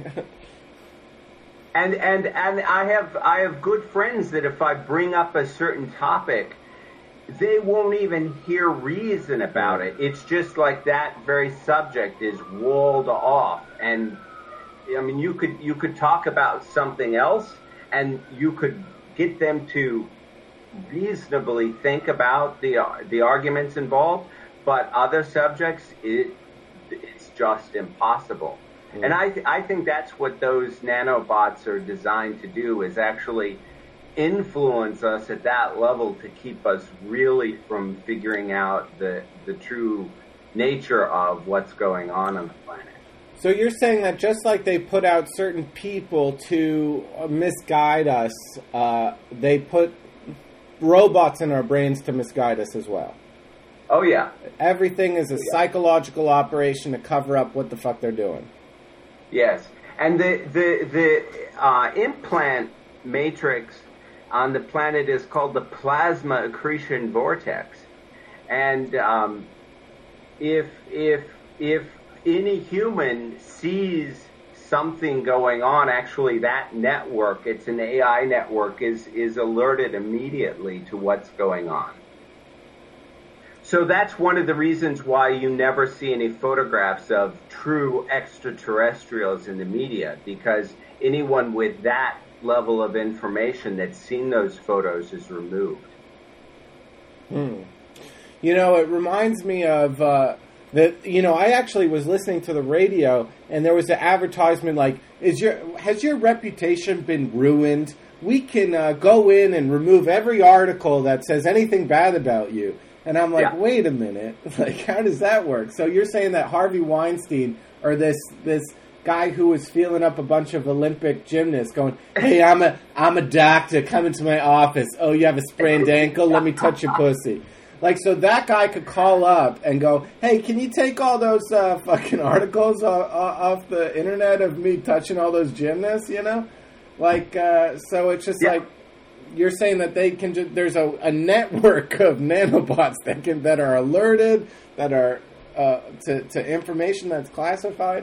and and and I have I have good friends that if I bring up a certain topic, they won't even hear reason about it. It's just like that very subject is walled off, and I mean, you could you could talk about something else, and you could get them to reasonably think about the the arguments involved. But other subjects, it, it's just impossible. Mm. And I, th- I think that's what those nanobots are designed to do, is actually influence us at that level to keep us really from figuring out the, the true nature of what's going on on the planet. So you're saying that just like they put out certain people to misguide us, uh, they put robots in our brains to misguide us as well? Oh, yeah. Everything is a yeah. psychological operation to cover up what the fuck they're doing. Yes. And the the, the uh, implant matrix on the planet is called the plasma accretion vortex. And um, if if if any human sees something going on, actually that network, it's an A I network, is, is alerted immediately to what's going on. So that's one of the reasons why you never see any photographs of true extraterrestrials in the media, because anyone with that level of information that's seen those photos is removed. Hmm. You know, it reminds me of uh, that. You know, I actually was listening to the radio, and there was an advertisement like, "Is your has your reputation been ruined? We can uh, go in and remove every article that says anything bad about you." And I'm like, yeah. wait a minute, like, how does that work? So you're saying that Harvey Weinstein, or this this guy who was feeling up a bunch of Olympic gymnasts, going, "Hey, I'm a I'm a doctor, come into my office. Oh, you have a sprained ankle? Let me touch your pussy." Like, so that guy could call up and go, "Hey, can you take all those uh, fucking articles off, off the internet of me touching all those gymnasts?" You know, like, uh, so it's just yeah. like. You're saying that they can. Just, there's a, a network of nanobots that can that are alerted, that are uh, to to information that's classified.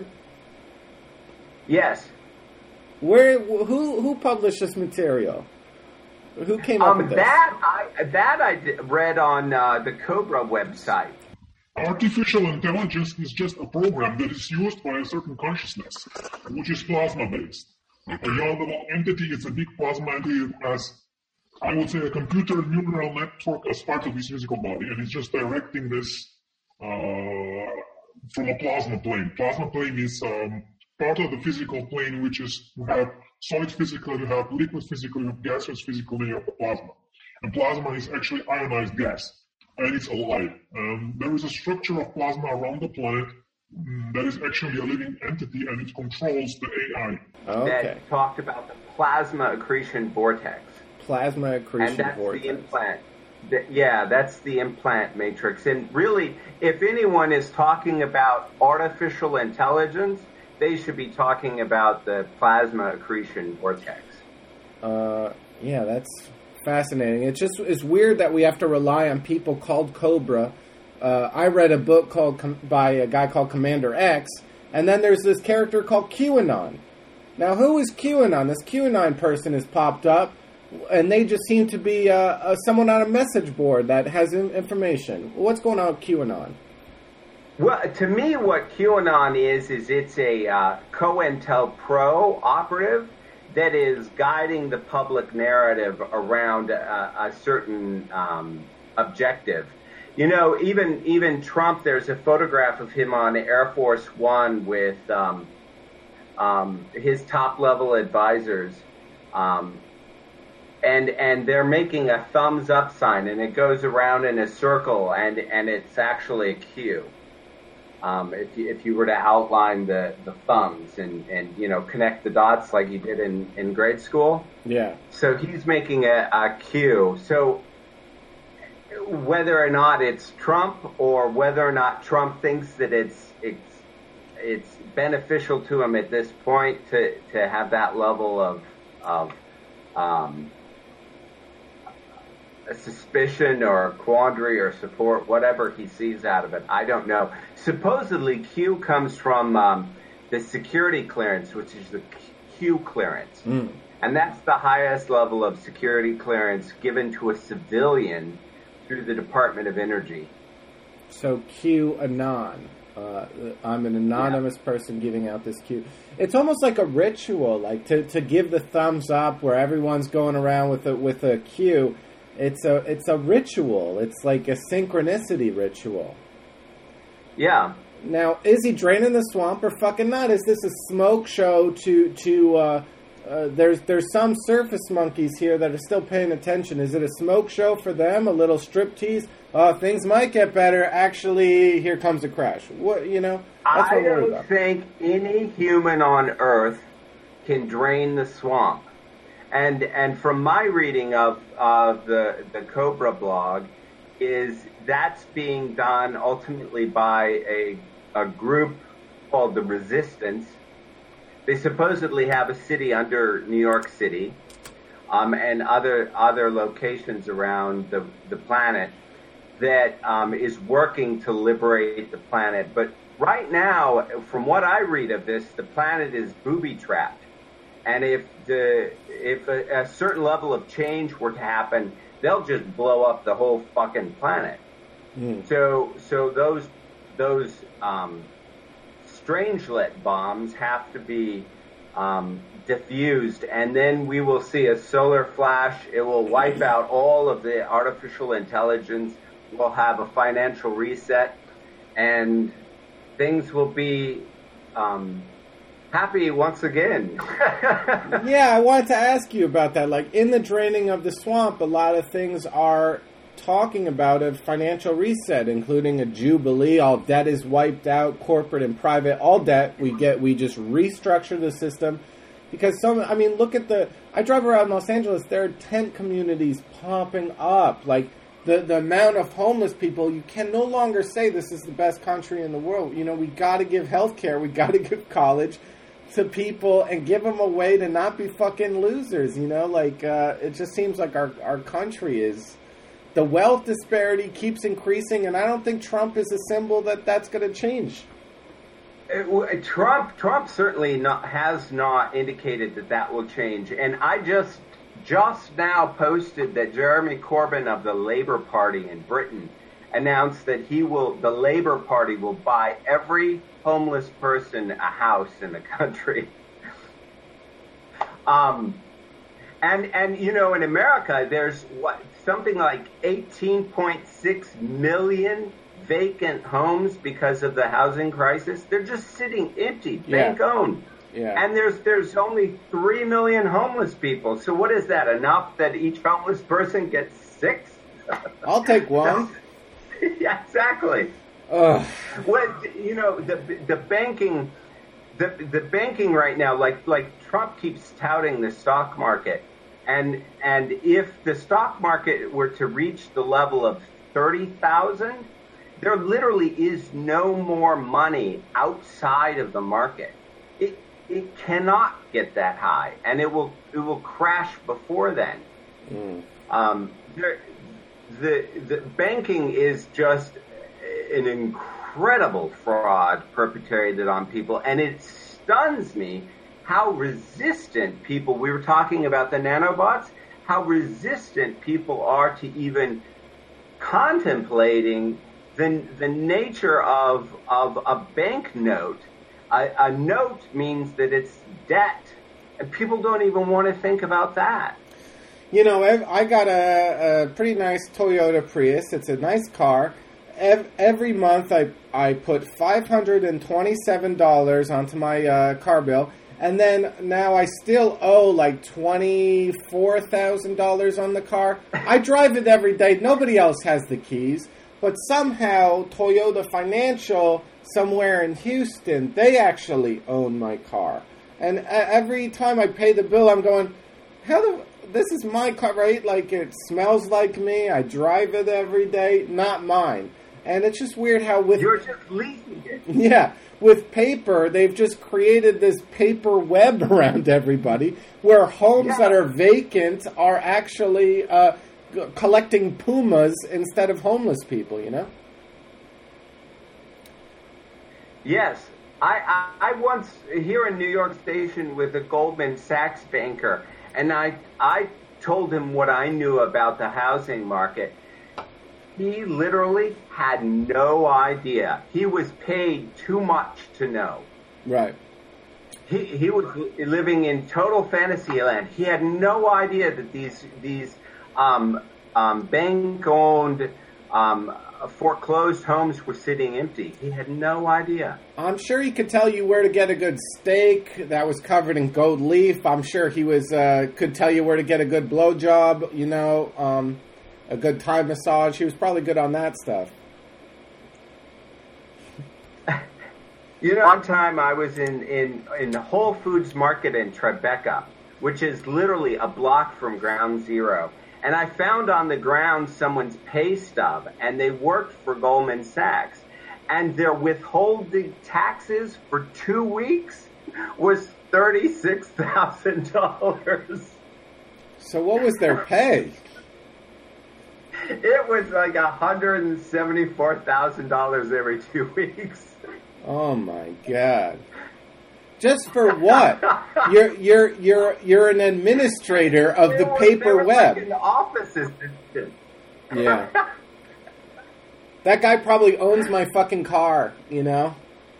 Yes. Where who who published this material? Who came up um, with this? That I that I did, read on uh, the Cobra website. Artificial intelligence is just a program that is used by a certain consciousness, which is plasma-based. A young little entity is a big plasma entity as, I would say, a computer neural network as part of his physical body, and it's just directing this uh, from a plasma plane. Plasma plane is um, part of the physical plane, which is you have solid physical, you have liquid physical, you have gaseous physical, you have plasma. And plasma is actually ionized gas, and it's alive. Um, there is a structure of plasma around the planet mm, that is actually a living entity, and it controls the A I. Okay. That talked about the plasma accretion vortex. Plasma accretion and that's vortex. The implant. The, yeah, that's the implant matrix. And really, if anyone is talking about artificial intelligence, they should be talking about the plasma accretion vortex. Uh, yeah, that's fascinating. It's just it's weird that we have to rely on people called Cobra. Uh, I read a book called by a guy called Commander X, and then there's this character called QAnon. Now, who is QAnon? This QAnon person has popped up, and they just seem to be uh, uh, someone on a message board that has information. What's going on with QAnon? Well, to me, what QAnon is, is it's a uh, COINTELPRO operative that is guiding the public narrative around a, a certain um, objective. You know, even even Trump, there's a photograph of him on Air Force One with um, um, his top-level advisors, um, and and they're making a thumbs-up sign, and it goes around in a circle, and, and it's actually a Q. Um, if you, if you were to outline the, the thumbs and, and, you know, connect the dots like you did in, in grade school. Yeah. So he's making a, a Q. So whether or not it's Trump or whether or not Trump thinks that it's, it's, it's beneficial to him at this point to, to have that level of, of, um, a suspicion or a quandary or support, whatever he sees out of it, I don't know. Supposedly, Q comes from um, the security clearance, which is the Q clearance. Mm. And that's the highest level of security clearance given to a civilian through the Department of Energy. So Q-anon. Uh, I'm an anonymous yeah. person giving out this Q. It's almost like a ritual, like to, to give the thumbs up where everyone's going around with a, with a Q. It's a it's a ritual. It's like a synchronicity ritual. Yeah. Now, is he draining the swamp or fucking not? Is this a smoke show to to? Uh, uh, there's there's some surface monkeys here that are still paying attention. Is it a smoke show for them? A little striptease? Uh, things might get better. Actually, here comes a crash. What you know? That's what I don't about. think any human on Earth can drain the swamp. And and from my reading of of the the Cobra blog, is that's being done ultimately by a a group called the Resistance. They supposedly have a city under New York City, um, and other other locations around the the planet that um, is working to liberate the planet. But right now, from what I read of this, the planet is booby-trapped. And if the if a, a certain level of change were to happen, they'll just blow up the whole fucking planet. Mm. So so those those um, Strangelet bombs have to be um, diffused, and then we will see a solar flash. It will wipe out all of the artificial intelligence. We'll have a financial reset, and things will be um, happy once again. Yeah, I wanted to ask you about that. Like, in the draining of the swamp, a lot of things are talking about a financial reset, including a jubilee. All debt is wiped out, corporate and private, all debt. We get, we just restructure the system. Because some, I mean, look at the, I drive around Los Angeles, there are tent communities popping up. Like, the, the amount of homeless people, you can no longer say this is the best country in the world. You know, we got to give health care, we got to give college to people and give them a way to not be fucking losers, you know? Like, uh, it just seems like our, our country is, the wealth disparity keeps increasing, and I don't think Trump is a symbol that that's going to change. It, Trump Trump certainly not, has not indicated that that will change. And I just just now posted that Jeremy Corbyn of the Labour Party in Britain announced that he will, the Labour Party will buy every homeless person a house in the country. um, and and you know, in America, there's what something like eighteen point six million vacant homes because of the housing crisis. They're just sitting empty, bank yeah. owned. Yeah. And there's there's only three million homeless people. So what is that? Enough that each homeless person gets six? I'll take one. Yeah, exactly. Ugh. What you know, the the banking, the the banking right now, like like Trump keeps touting the stock market, and and if the stock market were to reach the level of thirty thousand, there literally is no more money outside of the market. It it cannot get that high, and it will it will crash before then. Mm. Um, there, the the banking is just an incredible fraud perpetrated on people, and it stuns me how resistant people. We were talking about the nanobots. How resistant people are to even contemplating the the nature of of a bank note. A, a note means that it's debt, and people don't even want to think about that. You know, I got a, a pretty nice Toyota Prius. It's a nice car. Every month I I put five hundred twenty-seven dollars onto my uh, car bill, and then now I still owe like twenty-four thousand dollars on the car. I drive it every day. Nobody else has the keys, but somehow Toyota Financial somewhere in Houston, they actually own my car. And every time I pay the bill, I'm going, how the... This is my car, right? Like, it smells like me. I drive it every day. Not mine. And it's just weird how with... You're just leasing it. Yeah. With paper, they've just created this paper web around everybody where homes yeah. that are vacant are actually uh, collecting pumas instead of homeless people, you know? Yes. I, I, I once, here in New York Station with a Goldman Sachs banker, and I I told him what I knew about the housing market. He literally had no idea. He was paid too much to know. Right. He he was living in total fantasy land. He had no idea that these these um, um, bank-owned um, foreclosed homes were sitting empty. He had no idea. I'm sure he could tell you where to get a good steak that was covered in gold leaf. I'm sure he was uh, could tell you where to get a good blowjob, you know, um, a good Thai massage. He was probably good on that stuff. You know, one time I was in, in, in the Whole Foods Market in Tribeca, which is literally a block from Ground Zero. And I found on the ground someone's pay stub, and they worked for Goldman Sachs. And their withholding taxes for two weeks was thirty-six thousand dollars. So what was their pay? It was like one hundred seventy-four thousand dollars every two weeks. Oh my God. Just for what? You're you're you're you're an administrator of they the were, paper they were web. Like an office assistant. Yeah. That guy probably owns my fucking car, you know?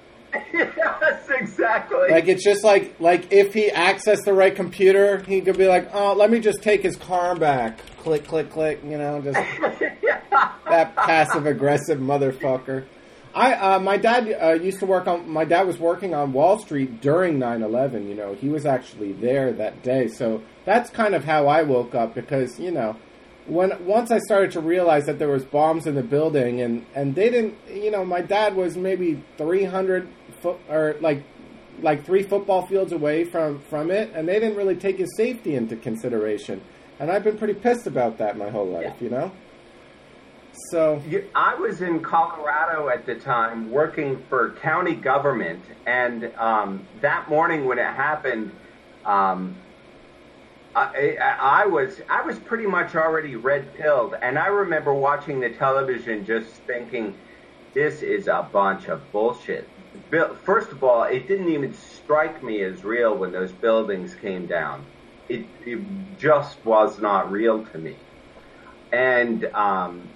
Yes, exactly. Like, it's just like, like if he accessed the right computer, he could be like, oh, let me just take his car back. Click, click, click, you know, just yeah. that passive-aggressive motherfucker. I, uh, my dad uh, used to work on, my dad was working on Wall Street during nine eleven, you know. He was actually there that day. So that's kind of how I woke up because, you know, when once I started to realize that there was bombs in the building and, and they didn't, you know, my dad was maybe three hundred foot or like like three football fields away from, from it, and they didn't really take his safety into consideration. And I've been pretty pissed about that my whole life, you know? So I was in Colorado at the time working for county government, and um, that morning when it happened, um, I, I was I was pretty much already red-pilled, and I remember watching the television just thinking, this is a bunch of bullshit. First of all, it didn't even strike me as real when those buildings came down. It, it just was not real to me. And um,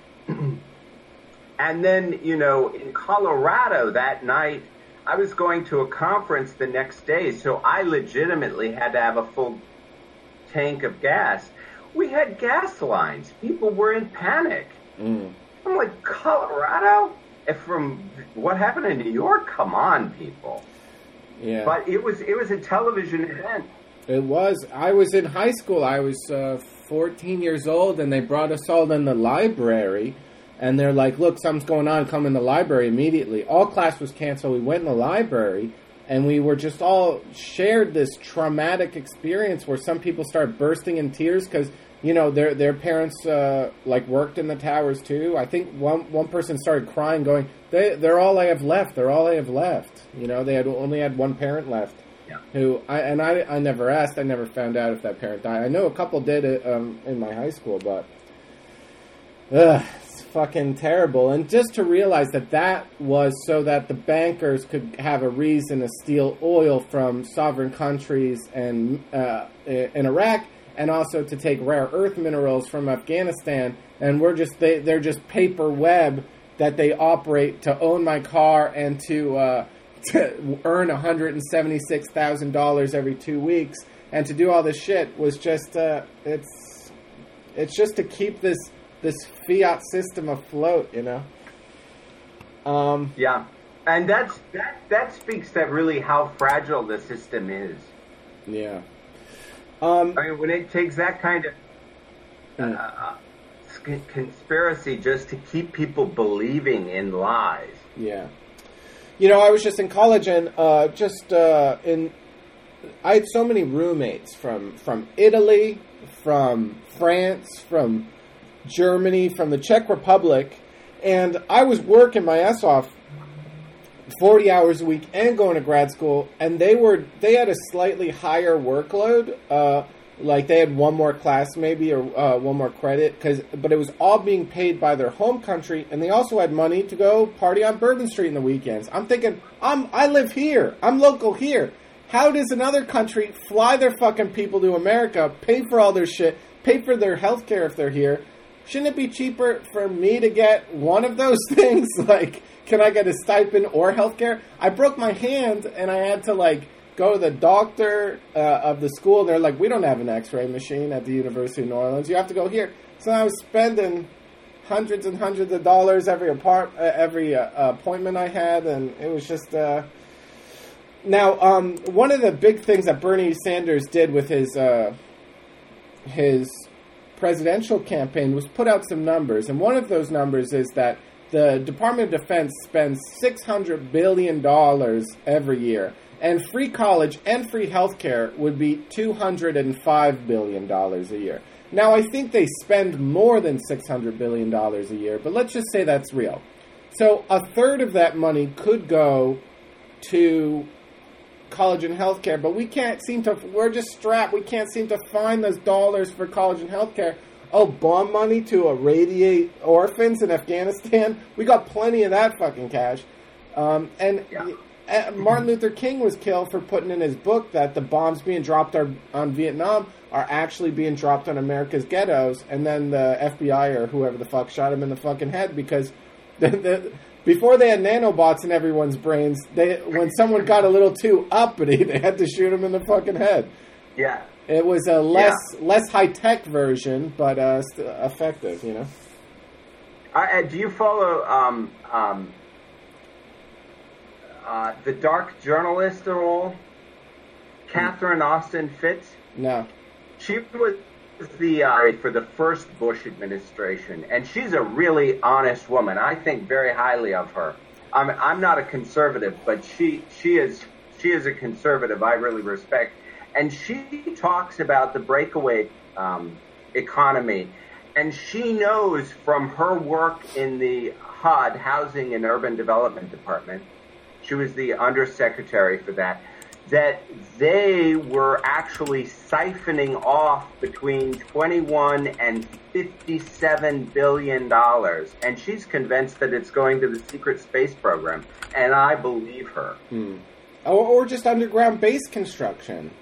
and then, you know, in Colorado that night, I was going to a conference the next day, so I legitimately had to have a full tank of gas. We had gas lines. People were in panic. Mm. I'm like, Colorado? If from what happened in New York? Come on, people. Yeah. But it was it was a television event. It was. I was in high school. I was uh, fourteen years old, and they brought us all in the library. And they're like, look, something's going on. Come in the library immediately. All class was canceled. We went in the library, and we were just all shared this traumatic experience where some people started bursting in tears because, you know, their their parents, uh, like, worked in the towers, too. I think one one person started crying, going, they, they're all I have left. They're all I have left. You know, they had only had one parent left. Yeah. Who I and I, I never asked. I never found out if that parent died. I know a couple did it um, in my high school, but ugh, it's fucking terrible. And just to realize that that was so that the bankers could have a reason to steal oil from sovereign countries and uh, in Iraq, and also to take rare earth minerals from Afghanistan, and we're just they, they're just paper web that they operate to own my car and to uh, to earn one hundred seventy-six thousand dollars every two weeks and to do all this shit was just uh, it's it's just to keep this this fiat system afloat, you know. Um, yeah, and that's that that speaks to really how fragile the system is. Yeah. Um, I mean, when it takes that kind of uh, conspiracy just to keep people believing in lies. Yeah. You know, I was just in college and uh, just uh, in. I had so many roommates from, from Italy, from France, from Germany, from the Czech Republic, and I was working my ass off forty hours a week and going to grad school, and they were they had a slightly higher workload. Uh, like they had one more class maybe or uh, one more credit, cause, but it was all being paid by their home country, and they also had money to go party on Bourbon Street in the weekends. I'm thinking, I'm I live here, I'm local here. How does another country fly their fucking people to America, pay for all their shit, pay for their health care if they're here? Shouldn't it be cheaper for me to get one of those things? Like, can I get a stipend or health care? I broke my hand and I had to, like, go to the doctor uh, of the school. They're like, we don't have an x-ray machine at the University of New Orleans. You have to go here. So I was spending hundreds and hundreds of dollars every apart- uh, every uh, appointment I had, and it was just... Uh... Now, um, one of the big things that Bernie Sanders did with his uh, his presidential campaign was put out some numbers, and one of those numbers is that the Department of Defense spends six hundred billion dollars every year, and free college and free health care would be two hundred five billion dollars a year. Now, I think they spend more than six hundred billion dollars a year, but let's just say that's real. So a third of that money could go to college and healthcare, but we can't seem to, we're just strapped, we can't seem to find those dollars for college and healthcare. Oh, bomb money to irradiate orphans in Afghanistan? We got plenty of that fucking cash. Um, and yeah. Martin Luther King was killed for putting in his book that the bombs being dropped are, on Vietnam are actually being dropped on America's ghettos, and then the F B I or whoever the fuck shot him in the fucking head because the, the before they had nanobots in everyone's brains, they when someone got a little too uppity, they had to shoot him in the fucking head. Yeah. It was a less yeah. less high-tech version, but uh, st- effective, you know? Uh, do you follow um, um, uh, the dark journalist at all? Catherine Austin Fitts? No. She was the uh, for the first Bush administration, and she's a really honest woman. I think very highly of her. I'm I'm not a conservative, but she she is she is a conservative I really respect, and she talks about the breakaway um, economy, and she knows from her work in the H U D, Housing and Urban Development Department. She was the undersecretary for that. That they were actually siphoning off between twenty-one and fifty-seven billion dollars, and she's convinced that it's going to the secret space program, and I believe her. Hmm. Or, or just underground base construction.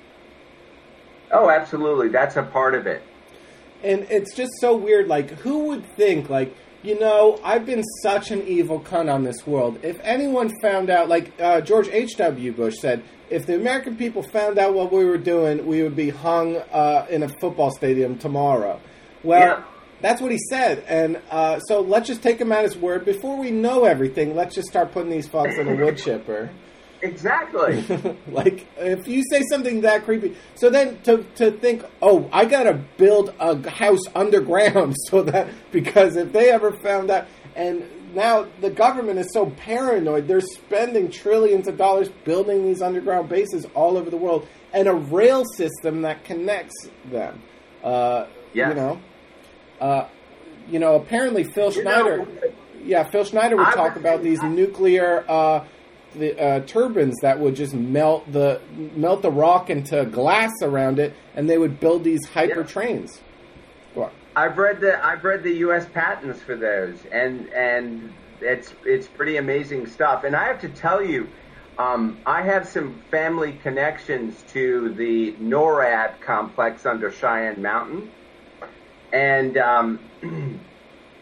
Oh, absolutely, that's a part of it. And it's just so weird. Like, who would think? Like, you know, I've been such an evil cunt on this world. If anyone found out, like uh, George H W Bush said, if the American people found out what we were doing, we would be hung uh, in a football stadium tomorrow. Well, yeah. That's what he said. And uh, so let's just take him at his word. Before we know everything, let's just start putting these fucks in a wood chipper. Exactly. Like, if you say something that creepy. So then to to think, oh, I got to build a house underground so that, because if they ever found out, and now the government is so paranoid, they're spending trillions of dollars building these underground bases all over the world and a rail system that connects them. Uh, yes. You know, uh, you know, apparently Phil you Schneider, know, yeah, Phil Schneider would I talk was, about these I, nuclear uh, the uh, turbines that would just melt the melt the rock into glass around it, and they would build these hyper yeah. trains. Go on. I've read the I've read the U S patents for those, and and it's it's pretty amazing stuff. And I have to tell you, um, I have some family connections to the NORAD complex under Cheyenne Mountain, and um,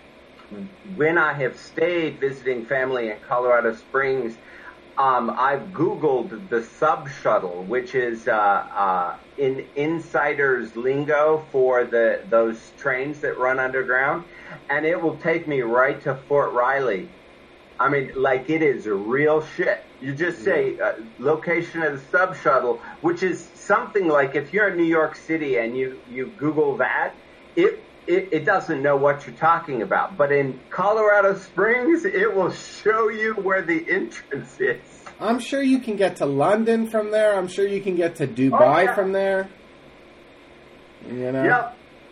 when I have stayed visiting family in Colorado Springs, um, I've Googled the sub shuttle, which is uh, uh, in insider's lingo for the those trains that run underground, and it will take me right to Fort Riley. I mean, like, it is real shit. You just say uh, location of the sub shuttle, which is something like if you're in New York City and you, you Google that, it, it it doesn't know what you're talking about. But in Colorado Springs, it will show you where the entrance is. I'm sure you can get to London from there. I'm sure you can get to Dubai oh, yeah. from there. You know? Yep.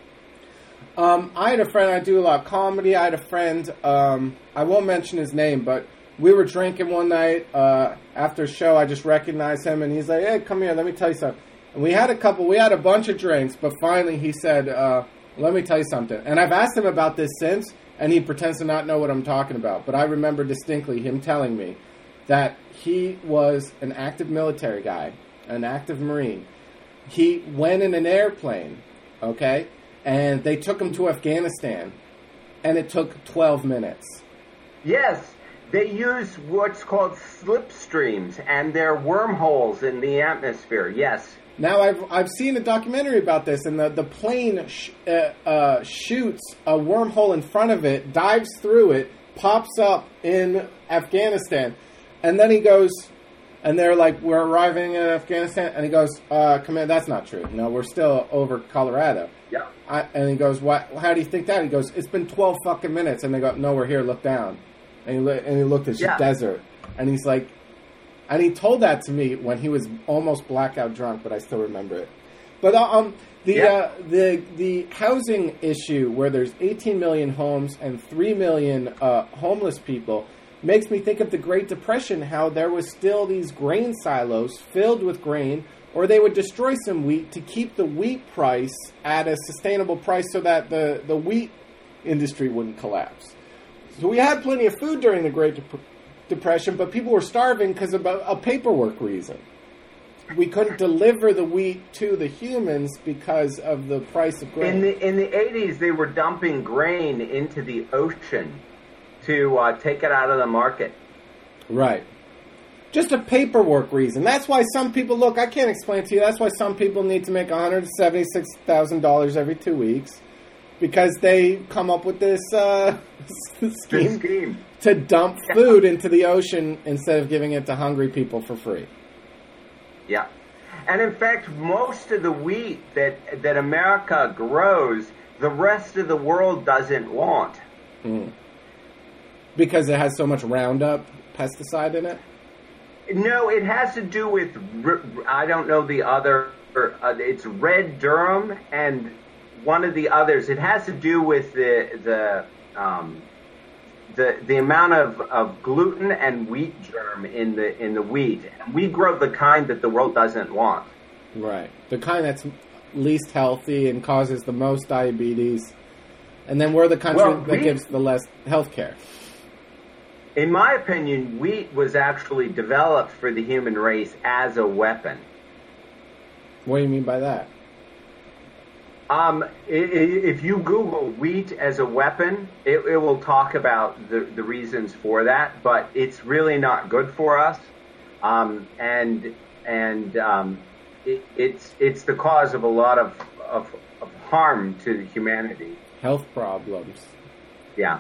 Um, I had a friend, I do a lot of comedy. I had a friend, um, I won't mention his name, but we were drinking one night. Uh, after a show, I just recognized him, and he's like, hey, come here, let me tell you something. And we had a couple, we had a bunch of drinks, but finally he said, uh, let me tell you something. And I've asked him about this since, and he pretends to not know what I'm talking about. But I remember distinctly him telling me that he was an active military guy, an active Marine. He went in an airplane, okay? And they took him to Afghanistan, and it took twelve minutes. Yes, they use what's called slipstreams, and they're wormholes in the atmosphere, yes. Now, I've I've seen a documentary about this, and the, the plane sh- uh, uh, shoots a wormhole in front of it, dives through it, pops up in Afghanistan, and then he goes, and they're like, we're arriving in Afghanistan, and he goes, uh, Command, that's not true. No, we're still over Colorado. Yeah. I, and he goes, "What? How do you think that?" He goes, "It's been twelve fucking minutes." And they go, "No, we're here. Look down." And he, lo- and he looked at the yeah. desert. And he's like, and he told that to me when he was almost blackout drunk, but I still remember it. But um, the yeah. uh, the the housing issue where there's eighteen million homes and three million uh, homeless people makes me think of the Great Depression. How there was still these grain silos filled with grain. Or they would destroy some wheat to keep the wheat price at a sustainable price so that the, the wheat industry wouldn't collapse. So we had plenty of food during the Great Dep- Depression, but people were starving because of a, a paperwork reason. We couldn't deliver the wheat to the humans because of the price of grain. In the in the eighties, they were dumping grain into the ocean to uh, take it out of the market. Right. Just a paperwork reason. That's why some people, look, I can't explain it to you, that's why some people need to make one hundred seventy-six thousand dollars every two weeks. Because they come up with this uh, scheme, scheme to dump food into the ocean instead of giving it to hungry people for free. Yeah. And in fact, most of the wheat that, that America grows, the rest of the world doesn't want. Mm. Because it has so much Roundup pesticide in it? No, it has to do with, I don't know the other, uh, it's Red Durum and one of the others. It has to do with the the um, the the amount of, of gluten and wheat germ in the in the wheat. We grow the kind that the world doesn't want. Right, the kind that's least healthy and causes the most diabetes, and then we're the country well, that wheat, gives the less health care. In my opinion, wheat was actually developed for the human race as a weapon. What do you mean by that? Um, if you Google wheat as a weapon, it, it will talk about the, the reasons for that, but it's really not good for us. Um, and and um, it, it's it's the cause of a lot of, of, of harm to humanity. Health problems. Yeah.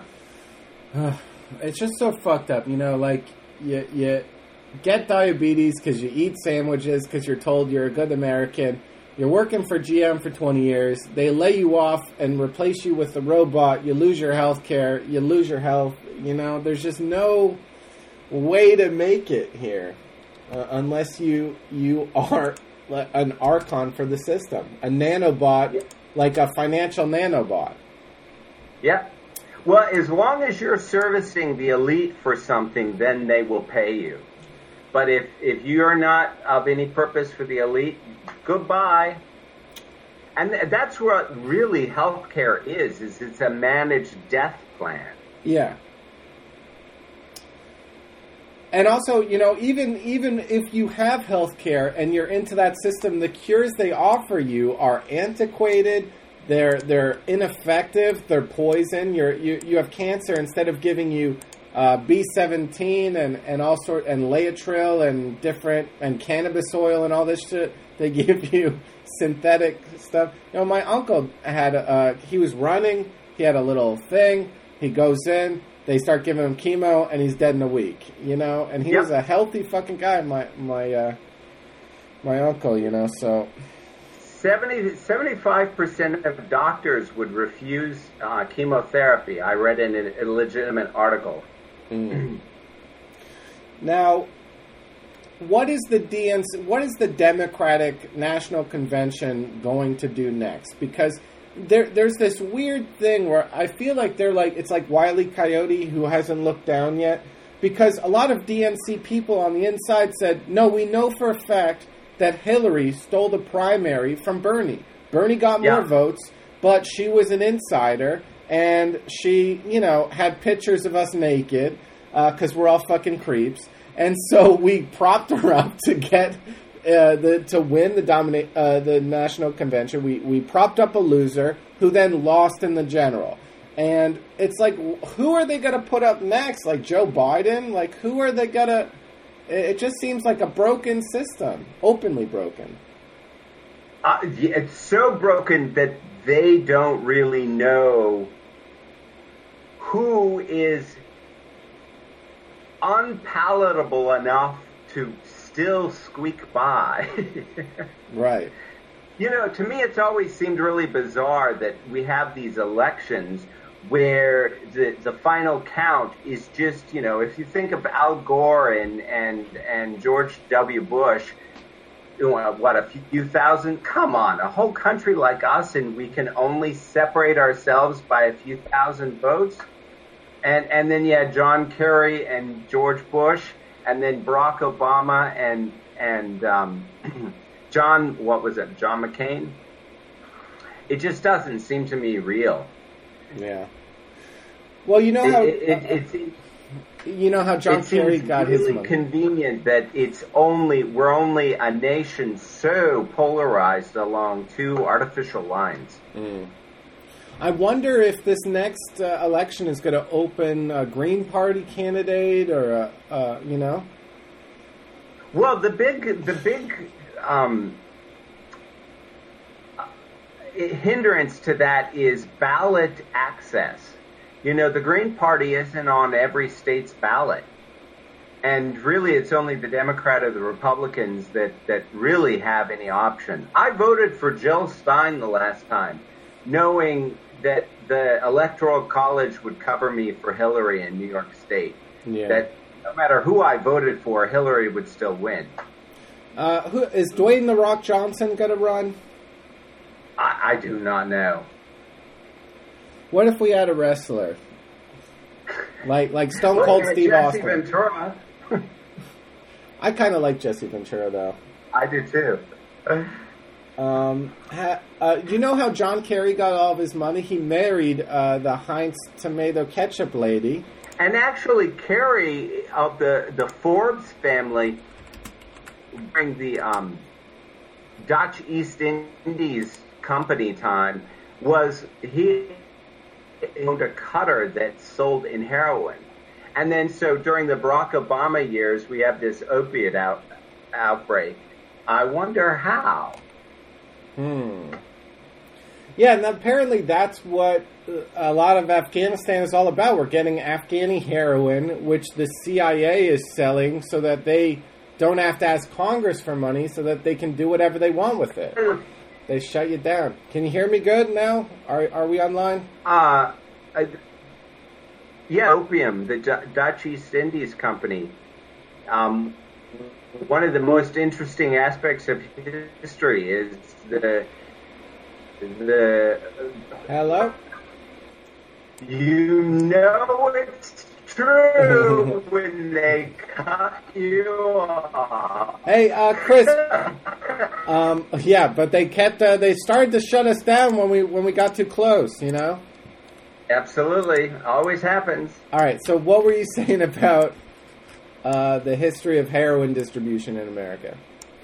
It's just so fucked up, you know, like, you, you get diabetes because you eat sandwiches because you're told you're a good American. You're working for G M for twenty years. They lay you off and replace you with a robot. You lose your health care. You lose your health. You know, there's just no way to make it here uh, unless you you are an archon for the system. A nanobot, yeah. Like a financial nanobot. Yeah. Well, as long as you're servicing the elite for something, then they will pay you. But if, if you're not of any purpose for the elite, goodbye. And that's what really healthcare is, is it's a managed death plan. Yeah. And also, you know, even even if you have healthcare and you're into that system, the cures they offer you are antiquated, they're they're ineffective. They're poison. You're you you have cancer. Instead of giving you uh, B seventeen and and all sort and Laetrile and different and cannabis oil and all this shit, they give you synthetic stuff. You know, my uncle had uh, he was running. He had a little thing. He goes in. They start giving him chemo, and he's dead in a week. You know, and he Yep. was a healthy fucking guy. My my uh, my uncle. You know, so. seventy, seventy-five percent of doctors would refuse uh, chemotherapy. I read in an illegitimate article. Mm. Now, what is the D N C, what is the Democratic National Convention going to do next? Because there, there's this weird thing where I feel like they're like, it's like Wile E. Coyote who hasn't looked down yet. Because a lot of D N C people on the inside said, no, we know for a fact that Hillary stole the primary from Bernie. Bernie got more Yeah. votes, but she was an insider, and she, you know, had pictures of us naked, because we're all fucking creeps. And so we propped her up to get uh, the to win the dominate uh, the national convention. We we propped up a loser who then lost in the general. And it's like, who are they going to put up next? Like Joe Biden? Like, who are they going to... It just seems like a broken system, openly broken. Uh, yeah, it's so broken that they don't really know who is unpalatable enough to still squeak by. Right. You know, to me, it's always seemed really bizarre that we have these elections where the the final count is just, you know, if you think of Al Gore and and and George W. Bush, you know, what, a few thousand? Come on, a whole country like us, and we can only separate ourselves by a few thousand votes. And and then you had John Kerry and George Bush, and then Barack Obama and and um, John, what was it, John McCain? It just doesn't seem to me real. Yeah. Well, you know how it, it, it, it, you know how John it Kerry seems got really his money. Convenient that it's only we're only a nation so polarized along two artificial lines. Mm. I wonder if this next uh, election is going to open a Green Party candidate or a, uh, you know. Well, the big the big um, hindrance to that is ballot access. You know, the Green Party isn't on every state's ballot. And really, it's only the Democrat or the Republicans that, that really have any option. I voted for Jill Stein the last time, knowing that the Electoral College would cover me for Hillary in New York State. Yeah. That no matter who I voted for, Hillary would still win. Uh, who is Dwayne The Rock Johnson going to run? I, I do not know. What if we had a wrestler? Like like Stone Look Cold at Steve Jesse Austin. Ventura. I kind of like Jesse Ventura, though. I do too. Um, ha, uh, you know how John Kerry got all of his money? He married uh, the Heinz tomato ketchup lady. And actually, Kerry of the, the Forbes family during the um, Dutch East Indies company time was he owned a cutter that sold in heroin. And then so during the Barack Obama years, we have this opiate out, outbreak. I wonder how. Hmm. Yeah, and apparently that's what a lot of Afghanistan is all about. We're getting Afghani heroin, which the C I A is selling so that they don't have to ask Congress for money so that they can do whatever they want with it. They shut you down. Can you hear me good now? Are are we online? Uh, I, yeah, opium, the D- Dutch East Indies Company. Um, one of the most interesting aspects of history is the the. Hello? You know it's true when they cut you off. Hey, uh, Chris. Um, yeah, but they kept. Uh, they started to shut us down when we when we got too close. You know. Absolutely, always happens. All right. So, what were you saying about uh, the history of heroin distribution in America?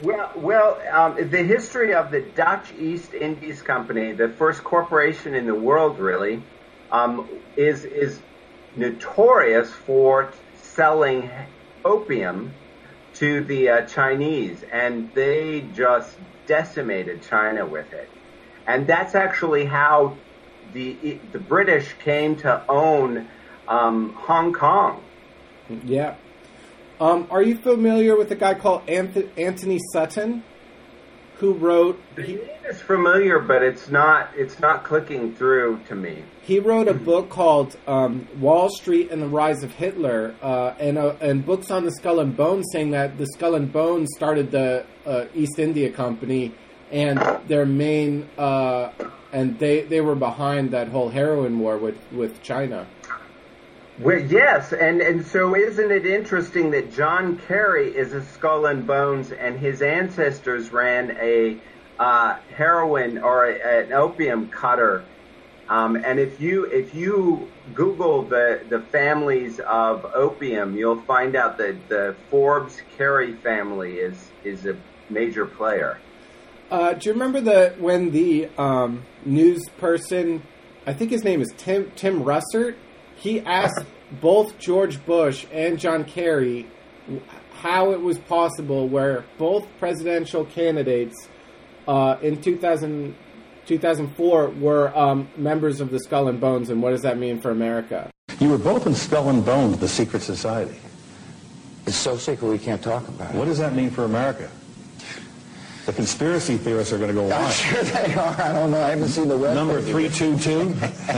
Well, well, um, the history of the Dutch East Indies Company, the first corporation in the world, really, um, is is notorious for selling opium to the uh, Chinese, and they just decimated China with it. And that's actually how the the British came to own um, Hong Kong. Yeah. Um, are you familiar with a guy called Anth- Anthony Sutton, who wrote? The He, name is familiar, but it's not it's not clicking through to me. he wrote a book called um, Wall Street and the Rise of Hitler, uh, and uh, and books on the Skull and Bones, saying that the Skull and Bones started the uh, East India Company, and their main uh, and they they were behind that whole heroin war with, with China. Well, yes, and, and so isn't it interesting that John Kerry is a Skull and Bones, and his ancestors ran a uh, heroin or a, an opium cutter. Um, and if you if you Google the, the families of opium, you'll find out that the Forbes Kerry family is is a major player. Uh, do you remember the when the um, news person, I think his name is Tim Tim Russert, he asked both George Bush and John Kerry how it was possible where both presidential candidates uh, in two thousand, two thousand four were um, members of the Skull and Bones, and what does that mean for America? You were both in Skull and Bones, the secret society. It's so secret we can't talk about it. What does that mean for America? The conspiracy theorists are going to go on. I'm sure they are. I don't know. I haven't seen the rest. Number three two two.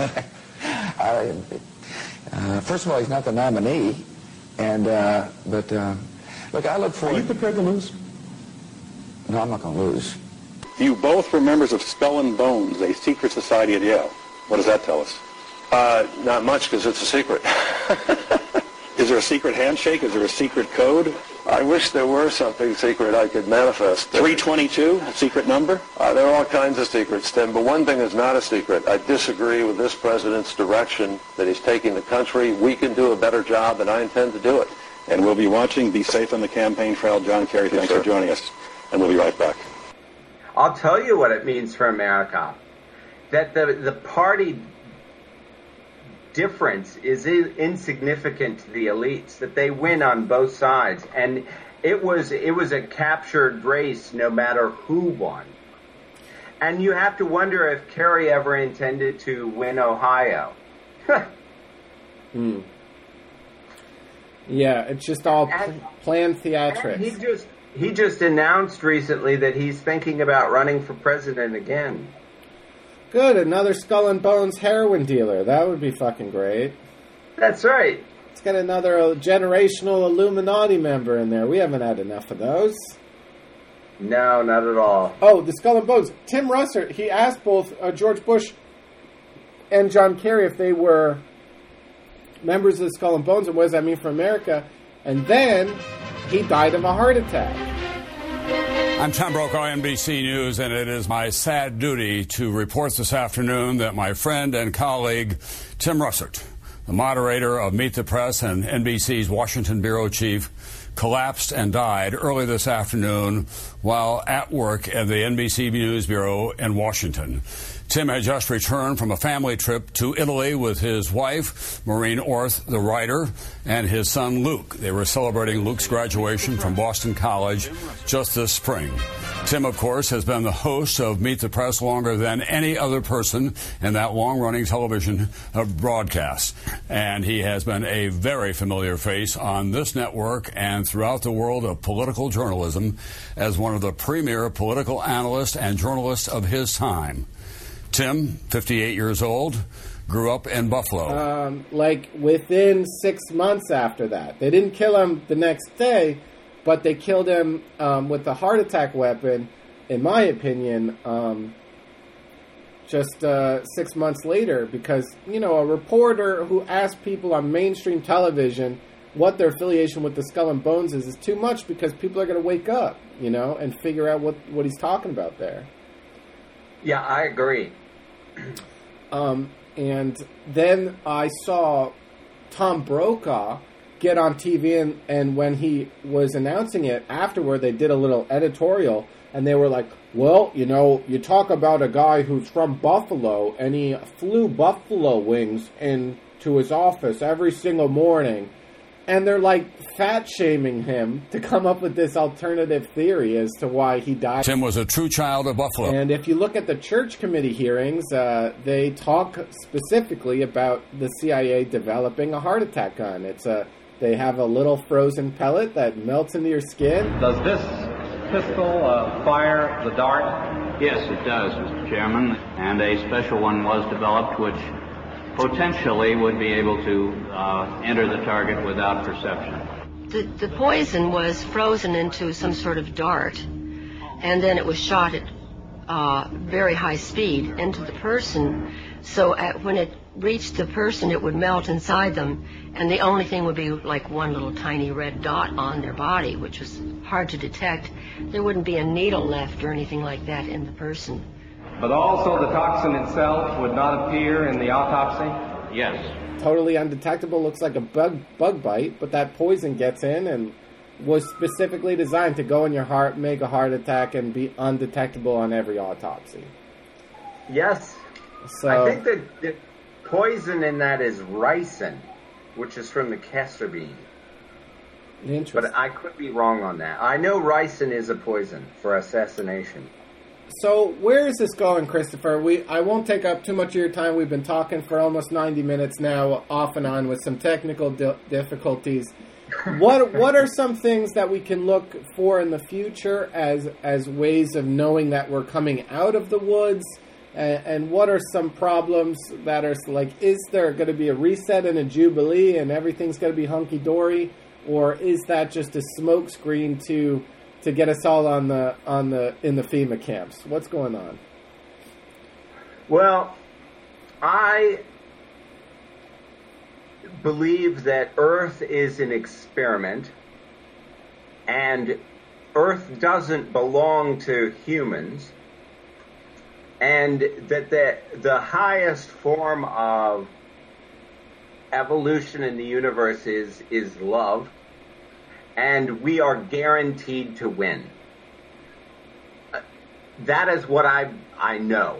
I, uh, first of all, he's not the nominee, and uh, but uh, look, I look for. Are you prepared to lose? No, I'm not going to lose. You both were members of Skull and Bones, a secret society at Yale. What does that tell us? Uh, not much, because it's a secret. Is there a secret handshake? Is there a secret code? I wish there were something secret I could manifest. three twenty-two, a secret number? Uh, there are all kinds of secrets, Tim, but one thing is not a secret. I disagree with this president's direction that he's taking the country. We can do a better job, and I intend to do it. And we'll be watching. Be safe on the campaign trail. John Kerry, Yes, thanks sir. for joining us. And we'll be right back. I'll tell you what it means for America. That the the party difference is insignificant to the elites, that they win on both sides, and it was it was a captured race no matter who won. And you have to wonder if Kerry ever intended to win Ohio. hmm. Yeah, it's just all And- pl- planned theatrics. And he just he just announced recently that he's thinking about running for president again. Good, another Skull and Bones heroin dealer. That would be fucking great. That's right. Let's get another uh, generational Illuminati member in there. We haven't had enough of those. No, not at all. Oh, the Skull and Bones. Tim Russert, he asked both uh, George Bush and John Kerry if they were members of the Skull and Bones and what does that mean for America. And then he died of a heart attack. I'm Tom Brokaw, N B C News, and it is my sad duty to report this afternoon that my friend and colleague, Tim Russert, the moderator of Meet the Press and N B C's Washington bureau chief, collapsed and died early this afternoon while at work at the N B C News Bureau in Washington. Tim had just returned from a family trip to Italy with his wife, Maureen Orth, the writer, and his son, Luke. They were celebrating Luke's graduation from Boston College just this spring. Tim, of course, has been the host of Meet the Press longer than any other person in that long-running television broadcast. And he has been a very familiar face on this network and throughout the world of political journalism as one of the premier political analysts and journalists of his time. Tim, fifty-eight years old, grew up in Buffalo. Um, like within six months after that. They didn't kill him the next day, but they killed him um, with the heart attack weapon, in my opinion, um, just uh, six months later. Because, you know, a reporter who asked people on mainstream television what their affiliation with the Skull and Bones is is too much because people are going to wake up, you know, and figure out what, what he's talking about there. Yeah, I agree. Um, and then I saw Tom Brokaw get on T V, and, and when he was announcing it afterward, they did a little editorial, and they were like, well, you know, you talk about a guy who's from Buffalo, and he flew buffalo wings into his office every single morning. And they're like fat-shaming him to come up with this alternative theory as to why he died. Tim was a true child of Buffalo. And if you look at the church committee hearings, uh, they talk specifically about the C I A developing a heart attack gun. It's a They have a little frozen pellet that melts into your skin. Does this pistol uh, fire the dart? Yes, it does, Mister Chairman. And a special one was developed which potentially would be able to uh, enter the target without perception. The, the poison was frozen into some sort of dart, and then it was shot at uh, very high speed into the person. So at, when it reached the person, it would melt inside them, and the only thing would be like one little tiny red dot on their body, which was hard to detect. There wouldn't be a needle left or anything like that in the person. But also the toxin itself would not appear in the autopsy? Yes. Totally undetectable, looks like a bug bug bite, but that poison gets in and was specifically designed to go in your heart, make a heart attack, and be undetectable on every autopsy. Yes. So, I think that the poison in that is ricin, which is from the castor bean. Interesting. But I could be wrong on that. I know ricin is a poison for assassination. So where is this going, Christopher? We I won't take up too much of your time. We've been talking for almost ninety minutes now, off and on, with some technical di- difficulties. What what are some things that we can look for in the future as as ways of knowing that we're coming out of the woods? And, and what are some problems that are like, is there going to be a reset and a jubilee and everything's going to be hunky-dory? Or is that just a smokescreen to... to get us all on the on the in the FEMA camps? What's going on? Well, I believe that Earth is an experiment, and Earth doesn't belong to humans, and that the the highest form of evolution in the universe is is love. And we are guaranteed to win. Uh, that is what I I know.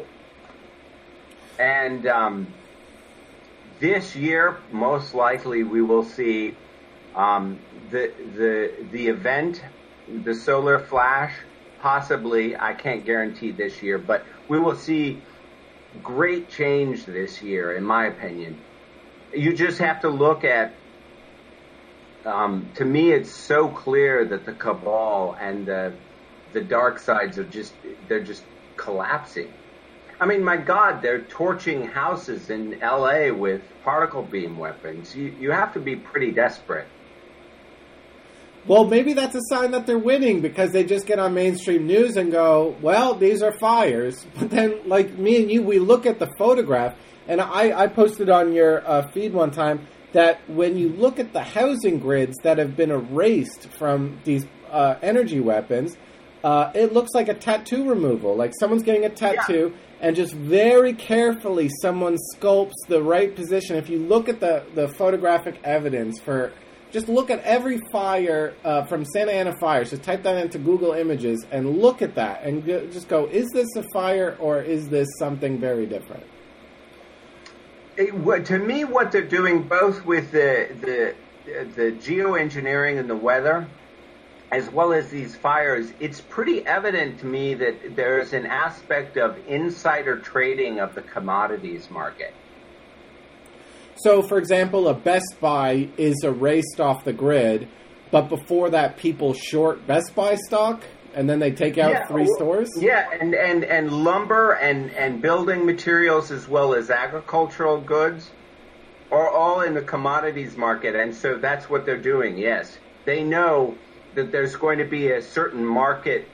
And um, this year, most likely, we will see um, the the the event, the solar flash. Possibly, I can't guarantee this year, but we will see great change this year, in my opinion. You just have to look at. Um, to me, it's so clear that the cabal and the the dark sides are just, they're just collapsing. I mean, my God, they're torching houses in L A with particle beam weapons. You, you have to be pretty desperate. Well, maybe that's a sign that they're winning, because they just get on mainstream news and go, well, these are fires. But then, like me and you, we look at the photograph, and I, I posted on your uh, feed one time, that when you look at the housing grids that have been erased from these uh, energy weapons, uh, it looks like a tattoo removal. Like someone's getting a tattoo, yeah. And just very carefully someone sculpts the right position. If you look at the, the photographic evidence for, just look at every fire uh, from Santa Ana fires, just type that into Google Images and look at that and go, just go, is this a fire or is this something very different? It, what, to me, what they're doing, both with the, the the geoengineering and the weather, as well as these fires, it's pretty evident to me that there's an aspect of insider trading of the commodities market. So, for example, a Best Buy is erased off the grid, but before that, people short Best Buy stock? And then they take out yeah, three stores? Yeah, and, and, and lumber and, and building materials as well as agricultural goods are all in the commodities market. And so that's what they're doing, yes. They know that there's going to be a certain market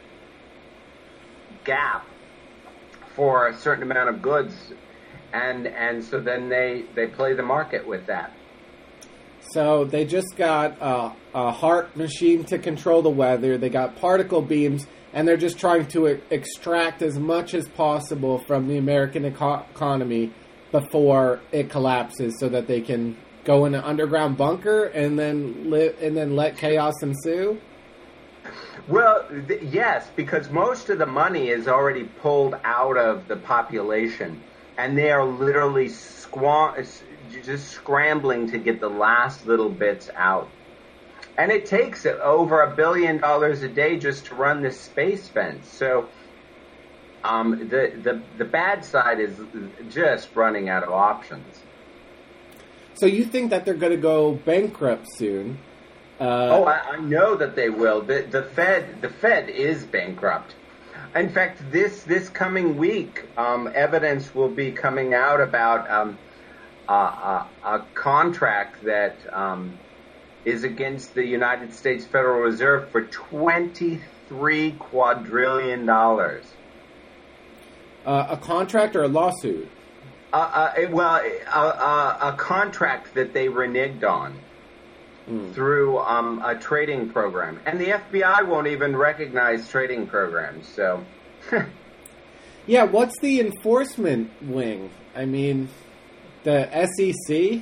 gap for a certain amount of goods. And and so then they, they play the market with that. So they just got uh, a HAARP machine to control the weather. They got particle beams, and they're just trying to e- extract as much as possible from the American eco- economy before it collapses, so that they can go in an underground bunker and then li- and then let chaos ensue? Well, th- yes, because most of the money is already pulled out of the population, and they are literally squan- just scrambling to get the last little bits out. And it takes over a billion dollars a day just to run this space fence. So um, the, the the bad side is just running out of options. So you think that they're going to go bankrupt soon? Uh, oh, I, I know that they will. The, the Fed, the Fed is bankrupt. In fact, this this coming week, um, evidence will be coming out about um, a, a, a contract that um, is against the United States Federal Reserve for twenty-three quadrillion dollars. Uh, a contract or a lawsuit? Uh, uh, it, well, a, a, a contract that they reneged on. Mm. Through um, a trading program. And the F B I won't even recognize trading programs, so... Yeah, what's the enforcement wing? I mean, the S E C?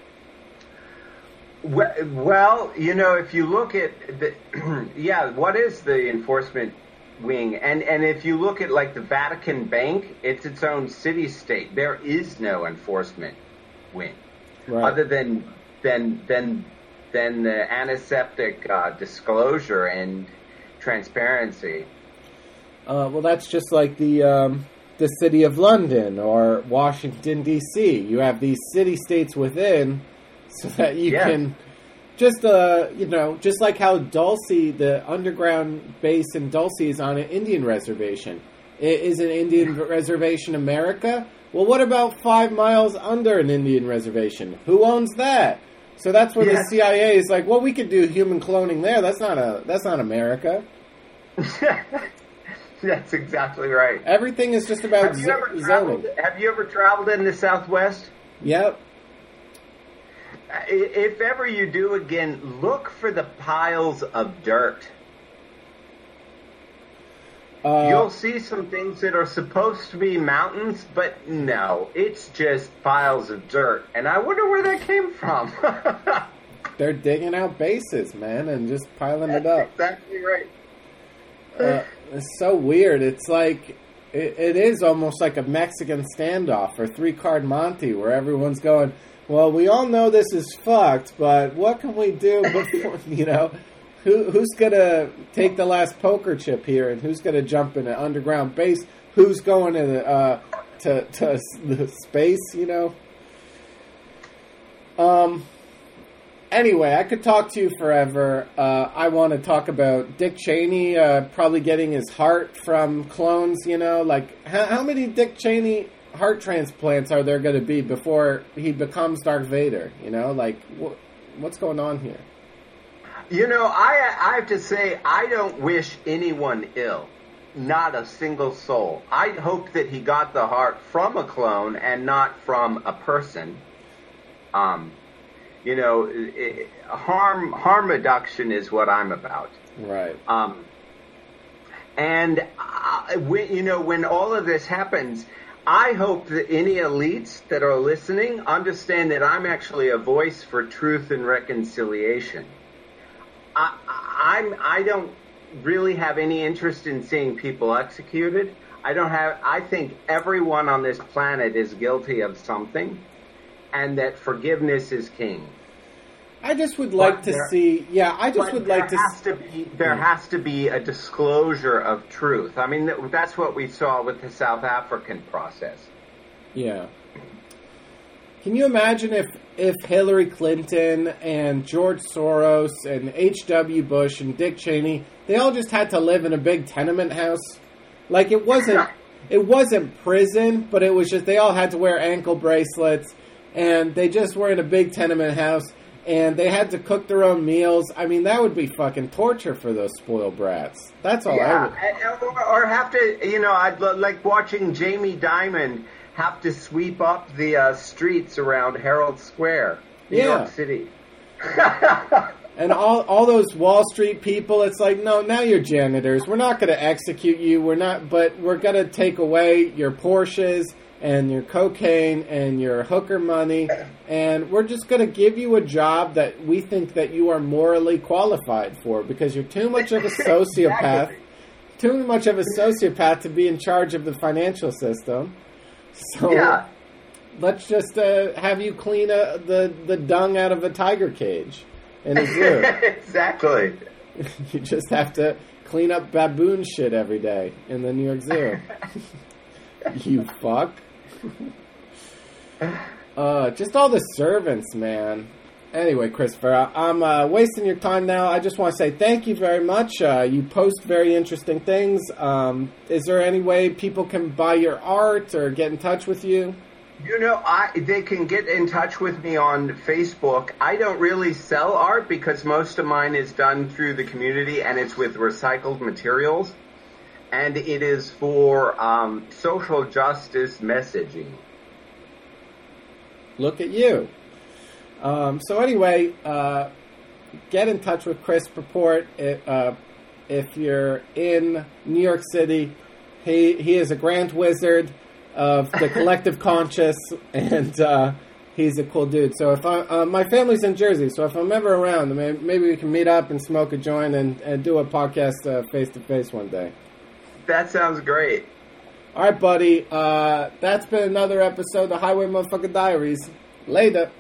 Well, well you know, if you look at... the yeah, what is the enforcement wing? And, and if you look at, like, the Vatican Bank, it's its own city-state. There is no enforcement wing. Right. Other than... than, than than the antiseptic uh, disclosure and transparency. Uh, well, that's just like the um, the City of London or Washington, D C You have these city-states within so that you yeah. can just, uh, you know, just like how Dulce, the underground base in Dulce is on an Indian reservation. Is an Indian reservation America? Well, what about five miles under an Indian reservation? Who owns that? So that's where yeah. the C I A is like, well, we could do human cloning there. That's not a. That's not America. That's exactly right. Everything is just about have you ever z- traveled, zoning. Have you ever traveled in the Southwest? Yep. If ever you do again, look for the piles of dirt. Uh, You'll see some things that are supposed to be mountains, but no, it's just piles of dirt. And I wonder where that came from. They're digging out bases, man, and just piling That's it up. Exactly right. Uh, it's so weird. It's like, it, it is almost like a Mexican standoff or three-card Monte where everyone's going, well, we all know this is fucked, but what can we do before, you know... Who, who's going to take the last poker chip here, and who's going to jump in an underground base? Who's going to the, uh, to, to the space, you know? Um. Anyway, I could talk to you forever. Uh, I want to talk about Dick Cheney uh, probably getting his heart from clones, you know? Like, how, how many Dick Cheney heart transplants are there going to be before he becomes Darth Vader, you know? Like, wh- what's going on here? You know, I I have to say, I don't wish anyone ill. Not a single soul. I hope that he got the heart from a clone and not from a person. Um, you know, it, harm harm reduction is what I'm about. Right. Um, and, I, when, you know, when all of this happens, I hope that any elites that are listening understand that I'm actually a voice for truth and reconciliation. I, I'm, I don't really have any interest in seeing people executed. I don't have, I think everyone on this planet is guilty of something, and that forgiveness is king. I just would like But to there- see, yeah, I just But would like to there has to be there has to be a disclosure of truth. I mean, that- that's what we saw with the South African process. Yeah. Can you imagine if, if Hillary Clinton and George Soros and H W Bush and Dick Cheney, they all just had to live in a big tenement house? Like, it wasn't it wasn't prison, but it was just they all had to wear ankle bracelets, and they just were in a big tenement house, and they had to cook their own meals. I mean, that would be fucking torture for those spoiled brats. That's all I Yeah, would... and- or, or have to, you know, I'd lo- like watching Jamie Dimon have to sweep up the uh, streets around Herald Square, New Yeah. York City. And all all those Wall Street people, it's like, no, now you're janitors. We're not going to execute you. We're not, but we're going to take away your Porsches and your cocaine and your hooker money, and we're just going to give you a job that we think that you are morally qualified for because you're too much of a sociopath, Exactly. too much of a sociopath to be in charge of the financial system. So Yeah. let's just uh, have you clean a, the, the dung out of a tiger cage in a zoo. Exactly. You just have to clean up baboon shit every day in the New York Zoo. You fuck. Uh, just all the servants, man. Anyway, Christopher, I- I'm uh, wasting your time now. I just want to say thank you very much. Uh, you post very interesting things. Um, is there any way people can buy your art or get in touch with you? You know, I they can get in touch with me on Facebook. I don't really sell art because most of mine is done through the community and it's with recycled materials. And it is for um, social justice messaging. Look at you. Um, so anyway, uh, get in touch with Chris Purport. It, uh, if you're in New York City, he he is a grand wizard of the collective conscious, and uh, he's a cool dude. So if I, uh, my family's in Jersey, so if I'm ever around, maybe we can meet up and smoke a joint and, and do a podcast uh, face to face one day. That sounds great. All right, buddy. Uh, that's been another episode of Highway Motherfucker Diaries. Later.